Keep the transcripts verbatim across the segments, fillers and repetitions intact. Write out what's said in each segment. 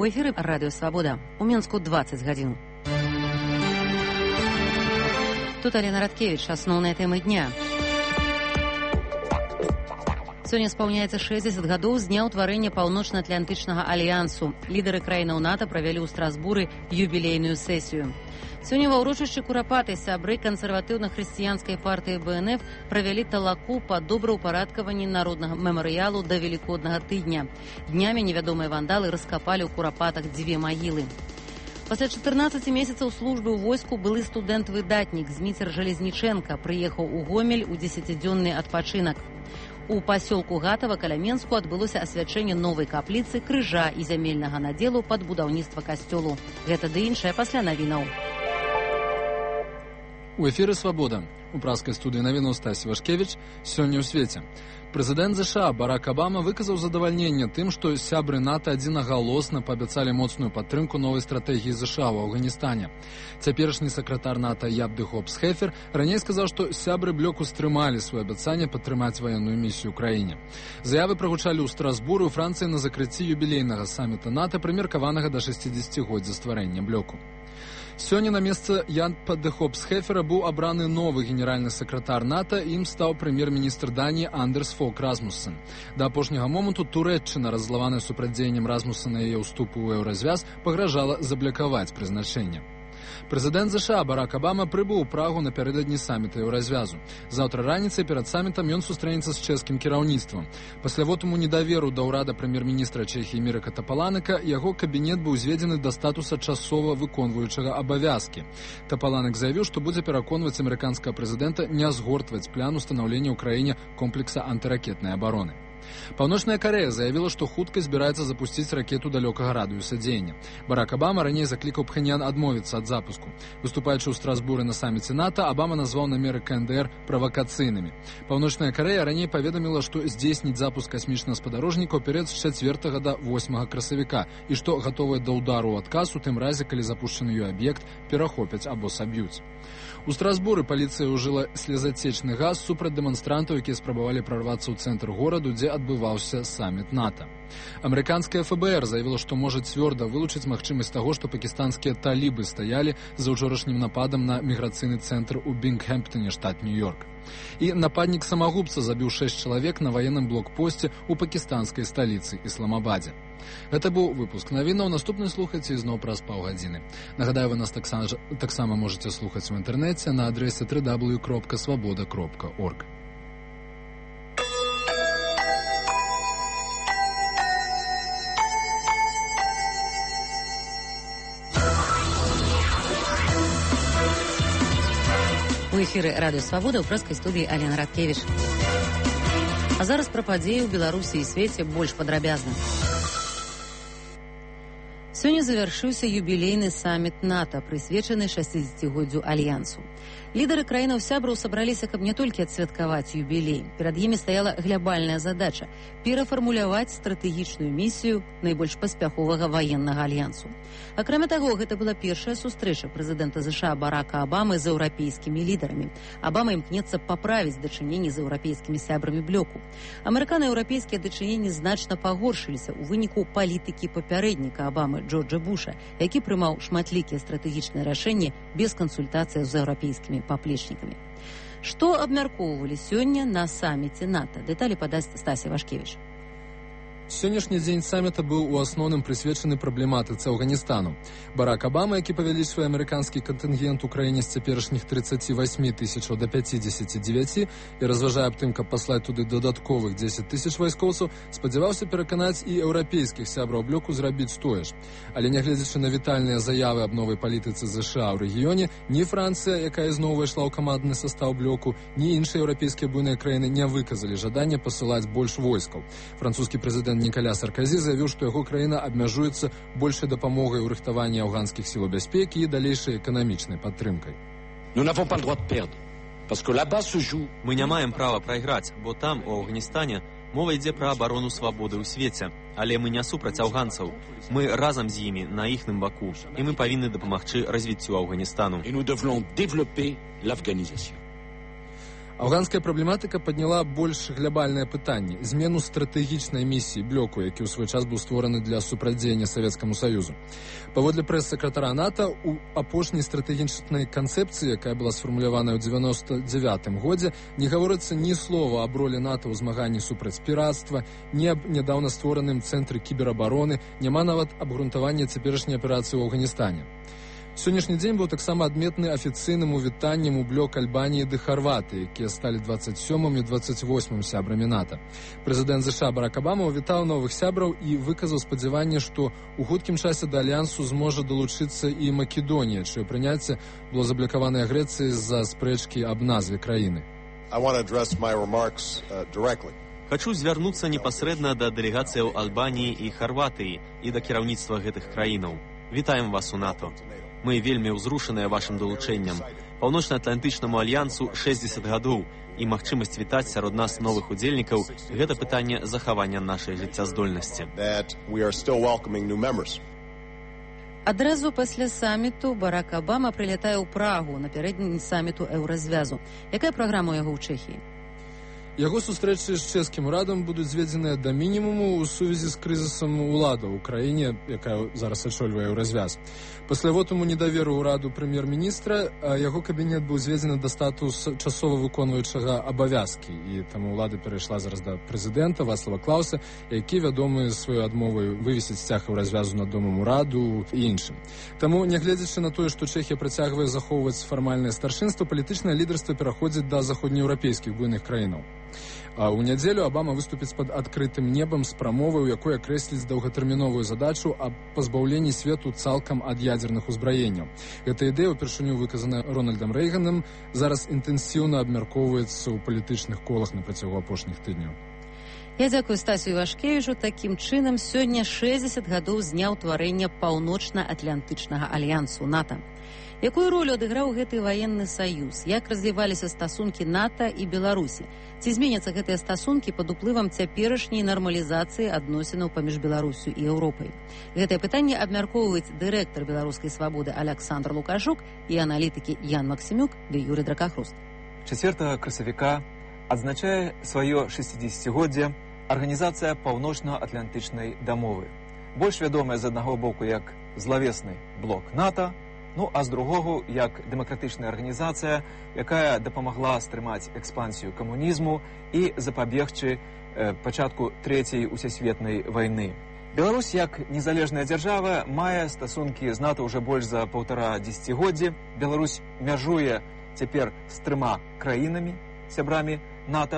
У эфіры радыё Свабода. У Мінску дваццаць гадзін. Тут Алена Радкевіч, асноўныя тэмы дня. Сёння спаўняецца шэсцьдзесят гадоў з дня ўтварэння Паўночна-Атлантычнага альянсу. Лідары краінаў НАТО правялі ў Страсбуры юбілейную сесію. Сёння ва ўрочышчы Курапаты сябры кансерватыўна-хрысціянскай партыі БНФ правялі талаку па добраўпарадкаванні народнага мемарыялу да Велікоднага тыдня. Днямі невядомыя вандалы раскапалі ў Курапатах дзве магілы. Пасля чатырнаццаці месяцаў службы ў войску былы студэнт-выдатнік Зміцер Жалезніченка прыехаў у Гомель у дзесяцідзённы адпачынак. У пасёлку Гатава каля Менску адбылося асвячэнне новай капліцы, крыжа і зямельнага надзелу пад будаўніцтва касцёлу. Гэта ды іншае пасля навінаў. У эфіры «Свабода». У праскай студыі навінаў Стасі Вашкевіч. Сёння ў свеце. Прэзідэнт ЗША Барак Абама выказаў задавальненне тым, што сябры НАТО адзінагалосна паабяцалі моцную падтрымку новай стратэгіі ЗША ў Афганістане. Цяперашні сакратар НАТО Ябды Хопс-Хефер раней сказаў, што сябры блоку стрымалі сваё абяцанне падтрымаць ваенную місію ў краіне. Заявы прагучалі ў Страсбуры ў Францыі на закрыцці юбілейнага саміта НАТО, прымеркаванага да шэсцідзесяцігоддзя стварэння блоку. Сёння на месца Ябды Хопс-Хефера быў абраны новы генеральны сакратар НАТО, ім стаў прэм'ер-міністр Даніі Андерс Фог Расмуссен. Да апошняга моманту Турэччына, раззлаваная супрацьдзеяннем Расмуссена і яе ўступу ў еўразвяз, пагражала заблакаваць прызначэнне. Прэзідэнт ЗША Барак Абама прыбыў у Прагу напярэдадні саміта еўразвязу. Заўтра раніцай перад самітам ён сустрэнецца з чэшскім кіраўніцтвам. Пасля вотуму недаверу да ўрада прэм'ер-міністра Чэхіі Мірака Тапаланыка яго кабінет быў зведзены да статуса часова выконваючага абавязкі. Тапаланак заявіў, што будзе пераконваць амерыканскага прэзідэнта не згортваць план устанаўлення ў краіне комплекса антыракетнай абароны. Паўночная Карэя заявіла, што хутка збіраецца запусціць ракету далёкага радыуса дзеяння. Барак Абама раней заклікаў Пхеньян адмовіцца ад запуску. Выступаючы ў Страсбуры на саміце НАТО, Абама назваў намеры КНДР правакацыйнымі. Паўночная Карэя раней паведаміла, што здзейсніць запуск касмічнага спадарожніка ў перыяд з чацвёртага да восьмага красавіка і што гатовая да ўдару ў адказ у тым разе, калі запушчаны ёй аб'ект перахопяць або саб'юць. У Страсбуры паліцыя ўжыла слезацечны газ супраць дэманстрантаў, якія спрабавалі прарвацца ў цэнтр гораду, дзе адбываўся саміт НАТО. Амерыканская ФБР заявіла, што можа цвёрда вылучыць магчымасць таго, што пакістанскія талібы стаялі за ўчорашнім нападам на міграцыйны цэнтр у Бінгхэмптоне, штат Нью-Йорк. І нападнік-самагубца забіў шэсць чалавек на ваенным блокпосце ў пакістанскай сталіцы Ісламабадзе. Гэта быў выпуск навінаў. Наступны слухайце ізноў праз паўгадзіны. Нагадаю, вы нас таксама, таксама можаце слухаць у інтэрнэце на адрэсе дабл ю дабл ю дабл ю кропка свабода кропка орг. У эфіры радыё Свабода ў праскай студыі Алена Радкевіч. А зараз пра падзеі ў Беларусі і свеце больш падрабязна. Сёння завяршыўся юбілейны саміт НАТО, прысвечаны шэсцідзесяцігоддзю альянсу. Лідары краінаў сябраў сабраліся, каб не толькі адсвяткаваць юбілей. Перад імі стаяла глябальная задача – перафармуляваць стратэгічную місію найбольш паспяховага ваеннага альянсу. Акрамя таго, гэта была першая сустрэча прэзідэнта ЗША Барака Абамы з еўрапейскімі лідарамі. Абама імкнецца паправіць дачыненні з еўрапейскімі сябрамі блоку. Амерыкана-еўрапейскія дачыненні значна пагоршыліся ў выніку палітыкі папярэдніка Абамы Джорджа Буша, які прымаў шматлікія стратэгічныя рашэнні без кансультацыяў з еўрапейскімі паплечнікамі. Што абмяркоўвалі сёння на саміце НАТО? Дэталі падасць Стася Вашкевіч. Сённяшні дзень саміта быў у асноўным прысвечаны праблематыцы Афганістану. Барак Абама, які павялічвае амерыканскі кантынгент у краіне з цяперашніх трыццаці васьмі тысячаў да пяцідзесяці дзевяці і разважае аб тым, каб паслаць туды дадатковых дзесяць тысяч вайскоўцаў, спадзяваўся пераканаць і еўрапейскіх сябраў блоку зрабіць тое ж. Але нягледзячы на вітальныя заявы аб новай палітыцы ЗША ў рэгіёне, ні Францыя, якая зноў увайшла ў камандны састаў блоку, ні іншыя еўрапейскія буйныя краіны не выказалі жадання пасылаць больш войскаў. Французскі прэзідэнт Нікаля Сарказі заявіў, што яго краіна абмяжуецца большай дапамогай у рыхтаванні афганскіх сіл бяспекі і далейшай эканамічнай падтрымкай. Мы не маем права прайграць, бо там, у Афганістане, мова ідзе пра абарону свабоды ў свеце. Але мы не супраць афганцаў. Мы разам з імі на іхным баку, і мы павінны дапамагчы развіццю Афганістану. Афганская праблематыка падняла больш глобальнае пытанне змену стратэгічнай місіі блоку, які ў свой час быў створаны для супрацьдзеяння Савецкаму Саюзу. Паводле прэс-сакратара НАТО, у апошняй стратэгічнай канцэпцыі, якая была сфармуляваная ў дзевяноста дзявятым годзе, не гаворыцца ні слова аб ролі НАТО ў змаганні супраць пірацтва, ні аб нядаўна створаным цэнтры кіберабароны, няма нават абгрунтавання цяперашняй аперацыі ў Афганістане. Сённяшні дзень быў таксама адметны афіцыйным увітаннем у блок Альбаніі ды Харватыі, якія сталі дваццаць сёмым і дваццаць восьмым сябрамі НАТО. Прэзідэнт ЗША Барак Абама ўвітаў новых сябраў і выказаў спадзяванне, што ў хуткім часе да альянсу зможа далучыцца і Македонія, чыё прыняцце было заблакаванае Грэцыяй з-за спрэчкі аб назве краіны. I want to address my remarks uh, directly. Хачу звярнуцца непасрэдна да дэлегацыяў Альбаніі і Харватыі і да кіраўніцтва гэтых краінаў. Вітаем вас у НАТО. Мы вельмі ўзрушаныя вашым далучэннем. Паўночна-атлантычнаму альянсу шэсцьдзесят гадоў, і магчымасць вітаць сярод нас новых удзельнікаў – гэта пытанне захавання нашай жыццяздольнасці. Адразу пасля саміту Барак Абама прылятае ў Прагу напярэдадні саміту Еўразвязу. Якая праграма ў яго ў Чэхіі? Яго сустрэчы з чэшскім урадам будуць зведзеныя да мінімуму ў сувязі з крызісам улада ў краіне, якая зараз ачольвае Еўразвяз. Пасля вотуму недаверу ўраду прэм'ер-міністра яго кабінет быў зведзены да статусу часова выконваючага абавязкі, і таму ўлада перайшла зараз да прэзідэнта Вацлава Клауса, які вядомы сваёй адмовай вывесіць сцяг Еўразвязу над домам ураду і іншым. Таму, нягледзячы на тое, што Чэхія працягвае захоўваць фармальнае старшынства, палітычнае лідарства пераходзіць да заходнееўрапейскіх буйных краінаў. А ў нядзелю Абама выступіць пад адкрытым небам з прамовай, у якой акрэсліць доўгатэрміновую задачу аб пазбаўленні свету цалкам ад ядзерных узбраенняў. Гэта ідэя, упершыню выказаная Рональдам Рэйганам, зараз інтэнсіўна абмяркоўваецца ў палітычных колах на працягу апошніх тыдняў. Я дзякую Стасю Івашкевічу. Такім чынам, сёння шэсцьдзесят гадоў з дня ўтварэння Паўночна-атлантычнага альянсу НАТО. Якую ролю адыграў гэты ваенны саюз? Як развіваліся стасункі НАТО і Беларусі? Ці зменяцца гэтыя стасункі пад уплывам цяперашняй нармалізацыі адносінаў паміж Беларусю і Еўропай? Гэтае пытанне абмяркоўваюць дырэктар беларускай свабоды Александр Лукашук і аналітыкі Ян Максімюк ды Юрый Дракахруст. чацвёртага красавіка адзначае сваё шэсцідзесяцігоддзе арганізацыя Паўночна-атлантычнай дамовы. Больш вядомая з аднаго боку як злавесны блок НАТО, ну а з другого як дэмакратычная арганізацыя, якая дапамагла стрымаць экспансію камунізму і запабегчы э, пачатку трэцяй усесветнай вайны. Беларусь як незалежная дзяржава мае стасункі з НАТО ўжо больш за паўтара дзесяцігоддзі. Беларусь мяжуе цяпер з трыма краінамі, сябрамі НАТО.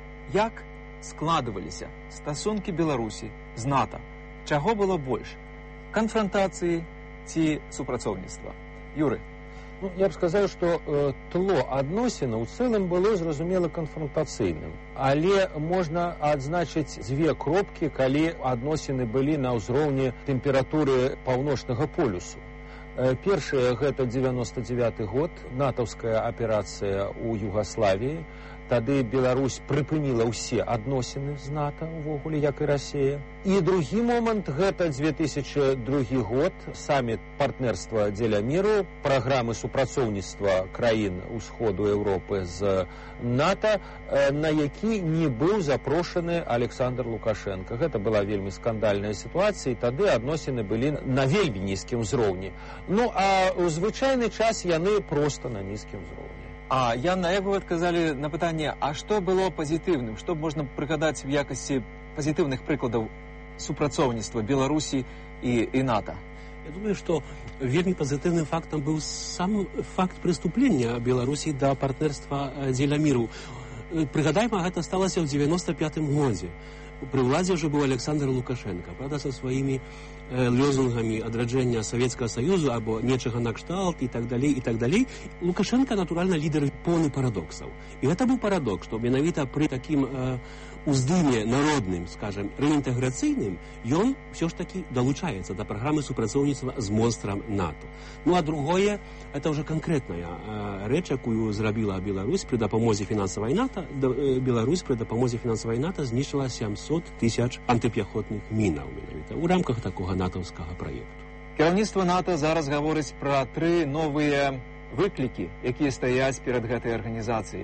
Як складваліся стасункі Беларусі з НАТО? Чаго было больш? Канфрантацыі ці супрацоўніцтва? Юры. Ну, я б сказаў, што э, тло адносінаў у цэлым было зразумела канфрантацыйным. Але можна адзначыць дзве кропкі, калі адносіны былі на ўзроўні тэмпературы паўночнага полюсу. Э, першае, гэта дзевяноста дзявяты год, натаўская аперацыя ў Югаславіі. Тады Беларусь прыпыніла ўсе адносіны з НАТО, увогуле, як і Расія. І другі момант, гэта дзве тысячы другі год, саміт партнерства дзеля міру, праграмы супрацоўніцтва краін усходу Еўропы з НАТО, на які не быў запрошаны Александр Лукашенко. Гэта была вельмі скандальная сітуацыя, і тады адносіны былі на вельмі нізкім узроўні. Ну, а ў звычайны час яны проста на нізкім узроўні. А Яна, як вы адказалі на пытанне, а што было пазітыўным? Што можна прыгадаць в якасці пазітыўных прыкладаў супрацоўніцтва Беларусі і, і НАТО? Я думаю, што вельмі пазітыўным фактам быў сам факт прыступлення Беларусі да партнерства дзеля міру. Прыгадайма, гэта сталася ў дзевяноста пятым годзе. Пры ўладзе ўжо быў Александр Лукашенко, правда, са сваімі лозунгамі адраджэння Савецкага Саюзу або нечага накшталт і так далей і так далей. Лукашенко, натуральна, лідар поўны парадоксаў. І гэта быў парадокс, што менавіта пры такім э, уздыме народным, скажем, рэінтэграцыйным, ён все ж таки далучаецца да праграмы супрацоўніцтва з монстрам НАТО. Ну а другое, это ўжо канкрэтная э, рэч, якую зрабіла Беларусь пры дапамозе фінансавай НАТО. Э, Беларусь пры дапамозе фінансавай НАТО знішчыла сямсот тысяч антыпяхотных мінаў менавіта ў рамках такога натаўскага праекту. Кіраўніцтва НАТО зараз гаворыць пра тры новыя выклікі, якія стаяць перад гэтай арганізацыяй.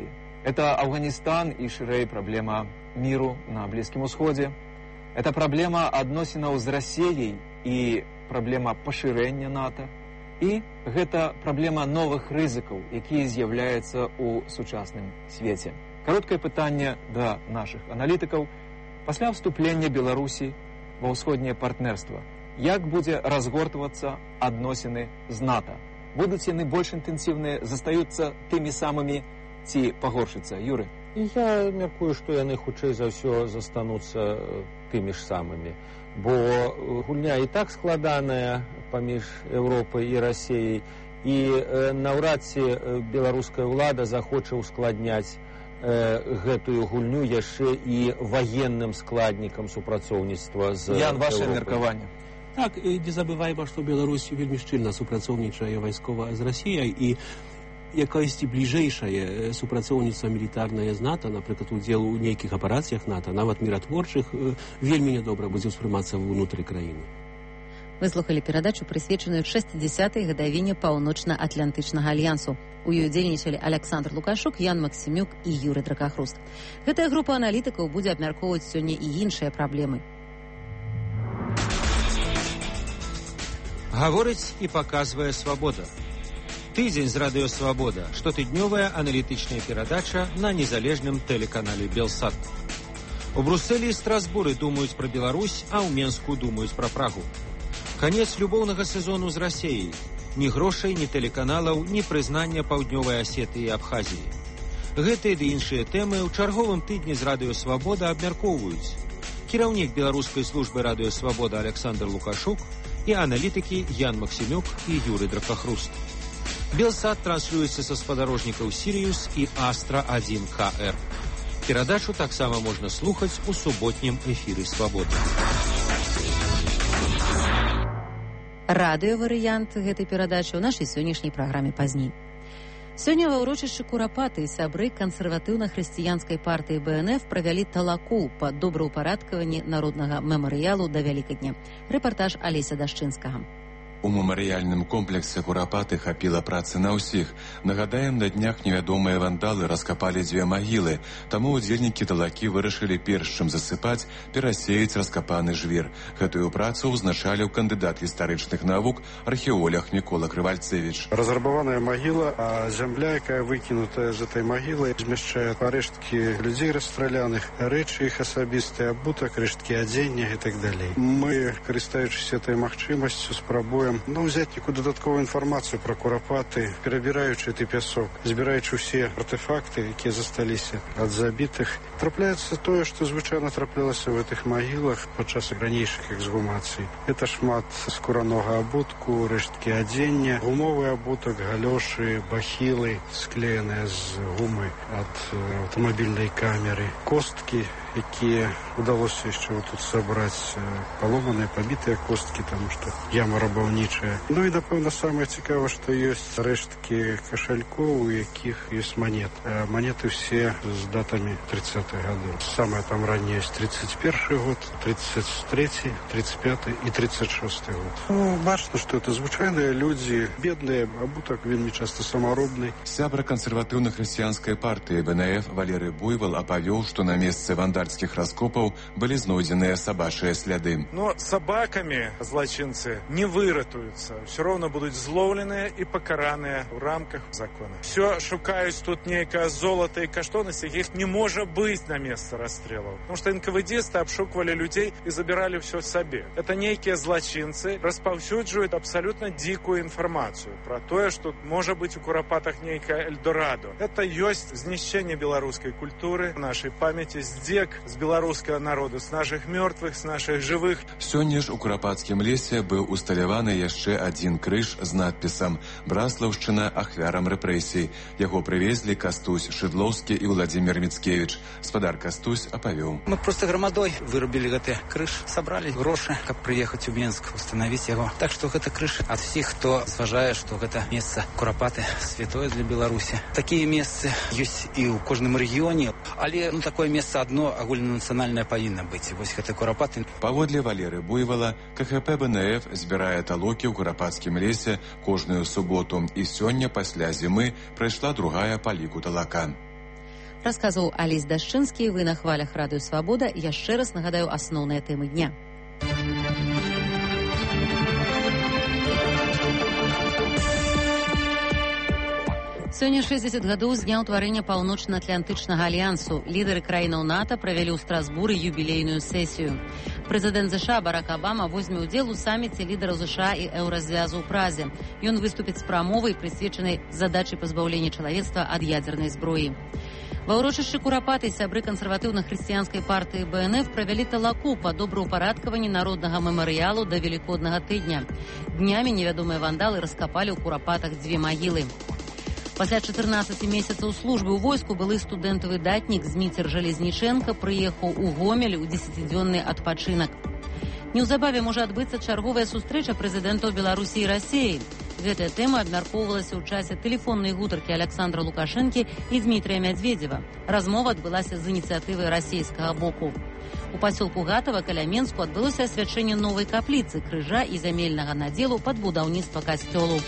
Это Афганистан и ширей проблема миру на Близком Усходе. Это проблема адносінаў з Расіяй і праблема пашырэння НАТО. І гэта праблема новых рызыкаў, якія з'яўляюцца ў сучасным свеце. Кароткае пытанне да нашых аналітыкаў. Пасля вступлення Беларусі ва ўсходняе партнерства, як будзе разгортвацца адносіны з НАТО? Будуць яны больш інтэнсіўныя, застаюцца тымі самымі ці пагоршыцца? Юры? Я мяркую, што яны хутчэй за ўсё застануцца тымі ж самымі. Бо гульня і так складаная паміж Еўропай і Расіяй, і э, наўрад ці беларуская ўлада захоча ўскладняць э, гэтую гульню яшчэ і ваенным складнікам супрацоўніцтва з Ян, ваше Еўропай. меркаванне. Так, не забывайма, што Беларусь вельмі шчыльна супрацоўнічае вайскова з Расіяй, і якаясьці бліжэйшае супрацоўніцтва мілітарнае з НАТО, напрыклад, удзел у нейкіх аперацыях НАТО, нават міратворчых, вельмі нядобра будзе ўспрымацца ўнутры краіны. Вы слухали перадачу, прысвечаную шэсцідзясятай гадавіне Паўночна-Атлантычнага альянсу. У ёй удзельнічалі Александр Лукашук, Ян Максімюк і Юры Дракахруст. Гэтая група аналітыкаў будзе абмяркоўваць сёння і іншыя праблемы. Гаворыць і паказвае свабода. Тыдзень з радыё «Свабода» – штотыднёвая аналітычная перадача на незалежным тэлеканале «Белсат». У Брусэлі і Страсбуры думаюць пра Беларусь, а ў Менску думаюць пра Прагу. Канец любоўнага сезону з Расіяй. Ні грошай, ні тэлеканалаў, ні прызнання Паўднёвай Асетыі і Абхазіі. Гэтыя ды іншыя тэмы ў чарговым тыдні з радыё «Свабода» абмяркоўваюць кіраўнік беларускай службы радыё «Свабода» Александр Лукашук і аналітыкі Ян Максімюк і Юры Дракахруст. Белсат транслюецца са спадарожнікаў «Сіриус» і «Астра один К Р». Перадачу таксама можна слухаць у суботнім эфіры «Свабоды». Радыёварыянт гэтай перадачы ў нашай сённяшняй праграме пазней. Сёння ва ўрочышчы Курапаты сябры кансерватыўна-хрысціянскай партыі Б Н Ф правялі талаку па добраўпарадкаванні народнага мемарыялу да Вялікадня. Рэпартаж Алеся Дашчынскага. У мемарыяльным комплексе Курапаты хапіла працы на ўсіх. Нагадаем, на днях невядомыя вандалы раскапалі дзве магілы, таму удзельнікі талакі вырашылі перш чым засыпаць, перасеяць раскапаны жвір. Гэтую працу ўзначаліў кандыдат гістарычных навук, археолог Мікола Крывальцевіч. Разрабаваная магіла, а зямля, якая выкінутая з этой магілы, змяшчае парэшткі людзей расстраляных, рэчы іх асабістыя, абутак, рэшткі адзення і так далей. Мы, карыстаючыся этой магчымасцю, спрабуем ну, взять некую додатковую информацию про Курапаты, перебираючи этот песок, збираючи все артефакты, которые застались от забитых. Трапляется то, что звычайно траплялось в этих могилах подчас ранейших эксгумаций. Это шмат скураного абутку, рештки одения, гумовый абуток, галёши, бахилы, склеенные с гумы от автомобильной камеры, костки, якія удалось еще вот тут собрать, поломанные, побитые костки, потому что яма рабаўнічая. Ну и, напэўна, самое цікавае, что есть рештки кошельков, у якіх есть монет. А монеты все с датами тридцатых годов. Самое там раннее есть тридцать первый год, тридцать третий, тридцать пятый и тридцать шестой год. Ну, бачно, что это звычайные люди, бедные, абутак вельмі часто самаробный. Сябра кансерватыўна-хрысціянскай партыі Б Н Ф Валерый Буйвол апавёў, што на месцы вандальскіх раскопаў былі знойдзеныя сабачыя сляды. Но собаками злочинцы не выратуются. Все равно будут зловлены и покаранные в рамках закона. Все шукаюсь тут некое золото и каштоўнасці, их не может быть на место расстрелов. Потому что эн ка вэ десты обшукивали людей и забирали все себе. Это некие злочинцы распаўсюджваюць абсолютно дикую информацию про то, что может быть у Курапатах некое Эльдорадо. Это есть знищение белорусской культуры, нашей памяти, здек с белорусского народа, с наших мертвых, с наших живых. Сёння ж у Курапатскім лесе быў усталяваны яшчэ адзін крыж з надпісам «Браслаўшчына ахвярам рэпрэсій». Яго прывезлі Кастусь Шыдлоўскі і Владзімир Міцкевіч. Спадар Кастусь апавёў. Мы просто грамадой вырубілі гэты крыж, сабралі грошы, каб прыехаць у Менск, устанавіць яго. Так што гэта крыж ад всіх, хто зважае, што гэта месца Курапаты святое для Беларусі. Такія месцы ёсць і ў кожным рэгіёне, але ну такое месца адно агульнанацыянальнае павінна быць. Вось гэта Курапаты. Паводле Валеры Буйвола, ка гэ пэ Б Н Ф збірае талокі ў Курапатскім лесе кожную суботу, і сёння пасля зімы прайшла другая па ліку талака. Расказваў Алесь Дашчынскі, вы на хвалях радыё Свабода. Яшчэ раз нагадаю асноўныя тэмы дня. Сёння шэсцьдзесят гадоў з дня ўтварэння Паўночна-Атлантычнага альянсу. Лідары краінаў НАТО правялі ў Страсбуры юбілейную сесію. Прэзідэнт ЗША Барак Абама возьме ўдзел у саміце лідараў ЗША і Еўразвязу ў Празе. Ён выступіць з прамовай, прысвечанай задачай пазбаўлення чалавецтва ад ядзернай зброі. Ва ўрочышчы Курапаты сябры кансерватыўна-хрысціянскай партыі БНФ правялі талаку па добраўпарадкаванні народнага мемарыялу да Велікоднага тыдня. Днямі невядомыя вандалы раскапалі ў Курапатах дзве магілы. Пасля чатырнаццаці месяцаў службы ў войску былы студэнт-выдатнік Зміцер Жалезніченка прыехаў у Гомель у дзесяцідзённы адпачынак. Неўзабаве можа адбыцца чарговая сустрэча прэзідэнтаў Беларусі і Расіі. Гэтая тэма абмяркоўвалася ў часе тэлефоннай гутаркі Аляксандра Лукашэнкі і Дмітрыя Мядзведзева. Размова адбылася з ініцыятывы расійскага боку. У пасёлку Гатава каля Менску адбылося асвячэнне новай капліцы, крыжа і зямельнага надзелу пад будаўніцтва касцёлу.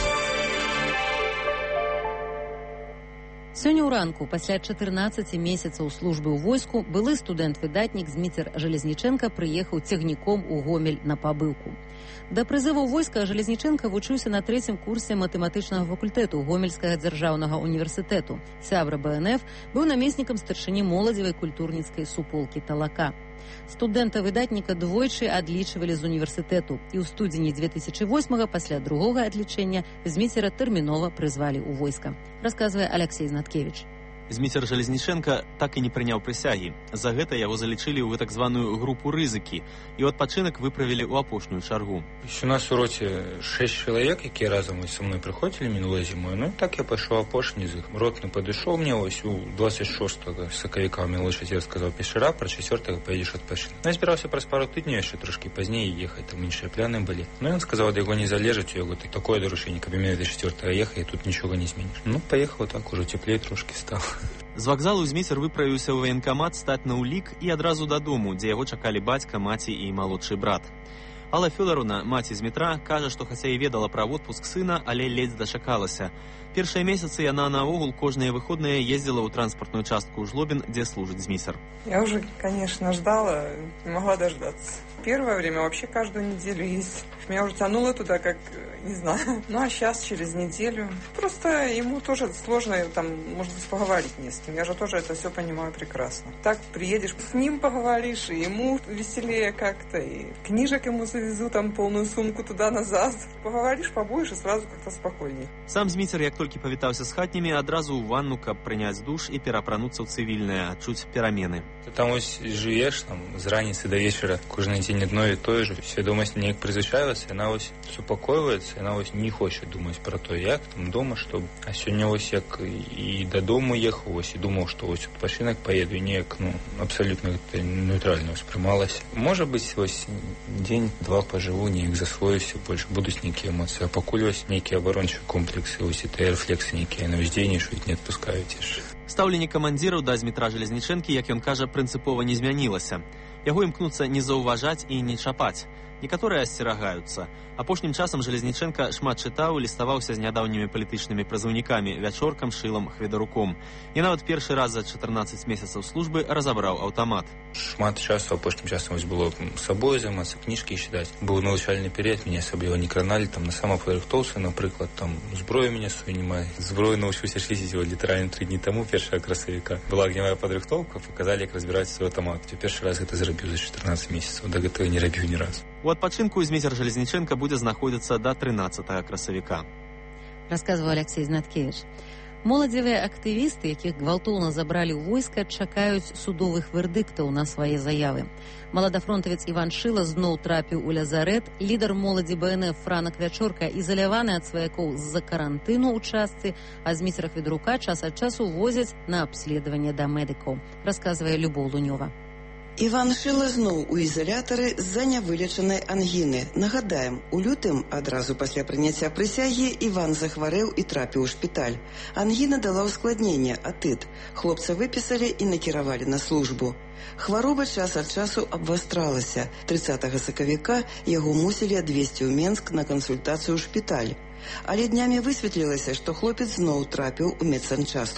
Сёння ўранку, пасля чатырнаццаці месяцаў службы ў войску, былы студэнт-выдатнік Зміцер Жалезніченка прыехаў цягніком у Гомель на пабыўку. Да прызыву войска Жалезніченка вучыўся на трэцім курсе матэматычнага факультэту Гомельскага дзяржаўнага універсітэту. Сябра БНФ быў намеснікам старшыні моладзевай культурніцкай суполкі Талака. Студэнта-выдатніка двойчы адлічвалі з універсітэту, і ў студзені дзве тысячы восьмага пасля другога адлічэння Зміцера тэрмінова прызвалі ў войска. Расказвае Алексей Знаткевич. Зміцер Жалезніченка так і не прыняў прысягі. За гэта яго залічылі ў так званую групу рызыкі, і ў адпачынак выправілі ў апошнюю чаргу. У нас у роце шэсць чалавек, якія разам са мной прыходзілі мінулай зімой. Ну так я пайшоў апошні з іх. Ротны падышоў мне ось у двадцать шостага сакавіка. Мне лошадзер сказаў пешара, пра чацвёртага паедзеш адпачынак. Ну, я збіраўся праз пару тыдняў яшчэ трошкі пазней ехаць, там іншыя пляны былі. Ну ён сказаў, ад яго не залежыць, у яго такое даручэнне, каб менавіта чацвёртага ехаць, і тут нічога не зменіш. Ну паехаў так, ужо цеплей трошкі стала. З вакзалу Зміцер выправіўся ў ваенкамат стаць на ўлік і адразу дадому, дзе яго чакалі бацька, маці і малодшы брат. Алла Фёдоровна, маці Змітра, кажа, што хаця і ведала пра водпуск сына, але ледзь дачакалася. Першыя месяцы яна наогул кожныя выходныя ездзіла ў транспартную частку ў Жлобін, дзе служыць Зміцер. Я уже, конечно, ждала, не могла дождаться. Первое время вообще каждую неделю ездить. Меня уже тянуло туда, как, не знаю. Ну, а сейчас, через неделю. Просто ему тоже сложно, там, может быть, поговорить не с кем. Я же тоже это все понимаю прекрасно. Так приедешь, с ним поговоришь, и ему веселее как-то, и книжек ему завезу, там, полную сумку туда-назад. Поговоришь, побоишь, и сразу как-то спокойнее. Сам Зміцер, як толькі павітаўся з хатнімі, адразу ў ванну, каб прыняць душ і перапрануцца ў цывільнае, адчуць перамены. Ты там ось жывеш, там, з раніцы да вечара, кожны дзень одно і тое ж. Свядомасць неяк прызвычаілася, яна ось супакойваецца, яна ось не хоча думаць пра то, як там дома, што... А сёння ось як і дадому ехаў, ось і думаў, што ось адпачынак паеду, і неяк, ну, абсалютна нейтральна ўспрымалася. Можа быць, ось дзень-два пажыву, неяк засвоюся, больш будуць нейкія эмоцыі, а пакуль ось нейкія абарончыя комплексы, ось і тыя рэфлексы нейкія яны ўздзейнічаюць, не адпускаюць яшчэ. Стаўленне камандзіраў да Змітра Жалезнічэнкі, як ён кажа, прынцыпова не змянілася. Яго імкнуцца не заўважаць і не чапаць. Некаторыя асцерагаюцца. Апошнім часам Жалезніченка шмат чытаў, ліставаўся з нядаўнімі палітычнымі прызыўнікамі, Вячоркам, Шылам, Хведаруком. І нават першы раз за чатырнаццаць месяцаў службы разабраў аўтамат. Шмат часу, апошнім часам ось было сабой займацца, кніжкі чытаць. Быў навучальны перыяд, мяне асабліва не краналі, там на самападрыхтоўцы, напрыклад, там зброю мяне свою не мае. Зброю навучыўся шыць літаральна тры дні таму, першага красавіка. Была агнявая падрыхтоўка, паказалі, як разбіраць свой аўтамат. Першы раз гэта зрабіў за чатырнаццаць месяцаў, да гэтага не рабіў ні разу. У адпачынку Зміцер Жалезніченка будзе знаходзіцца да трынаццатага красавіка. Расказваў Алексей Знаткевич. Моладзевыя актывісты, якіх гвалтоўна забралі ў войска, чакаюць судовых вердыктаў на свае заявы. Маладафронтавец Іван Шыла зноў трапіў у лязарэт. Лідар моладзі БНФ Франак Вячорка ізаляваны ад сваякоў з-за карантыну ў частцы, а Зміцера Хведарука час ад часу возяць на абследаванне да медыкаў. Расказвае Любоў Лунёва. Іван Шыла зноў у ізалятары з-за нявылечанай ангіны. Нагадаем, у лютым, адразу пасля прыняцця прысягі, Іван захварэў і трапіў у шпіталь. Ангіна дала ўскладненне, атыт. Хлопца выпісалі і накіравалі на службу. Хвароба час ад часу абвастралася. трыццатага сакавіка яго мусілі адвезці ў Менск на кансультацыю ў шпіталь. Але днямі высветлілася, што хлопец зноў трапіў у медсанчастку.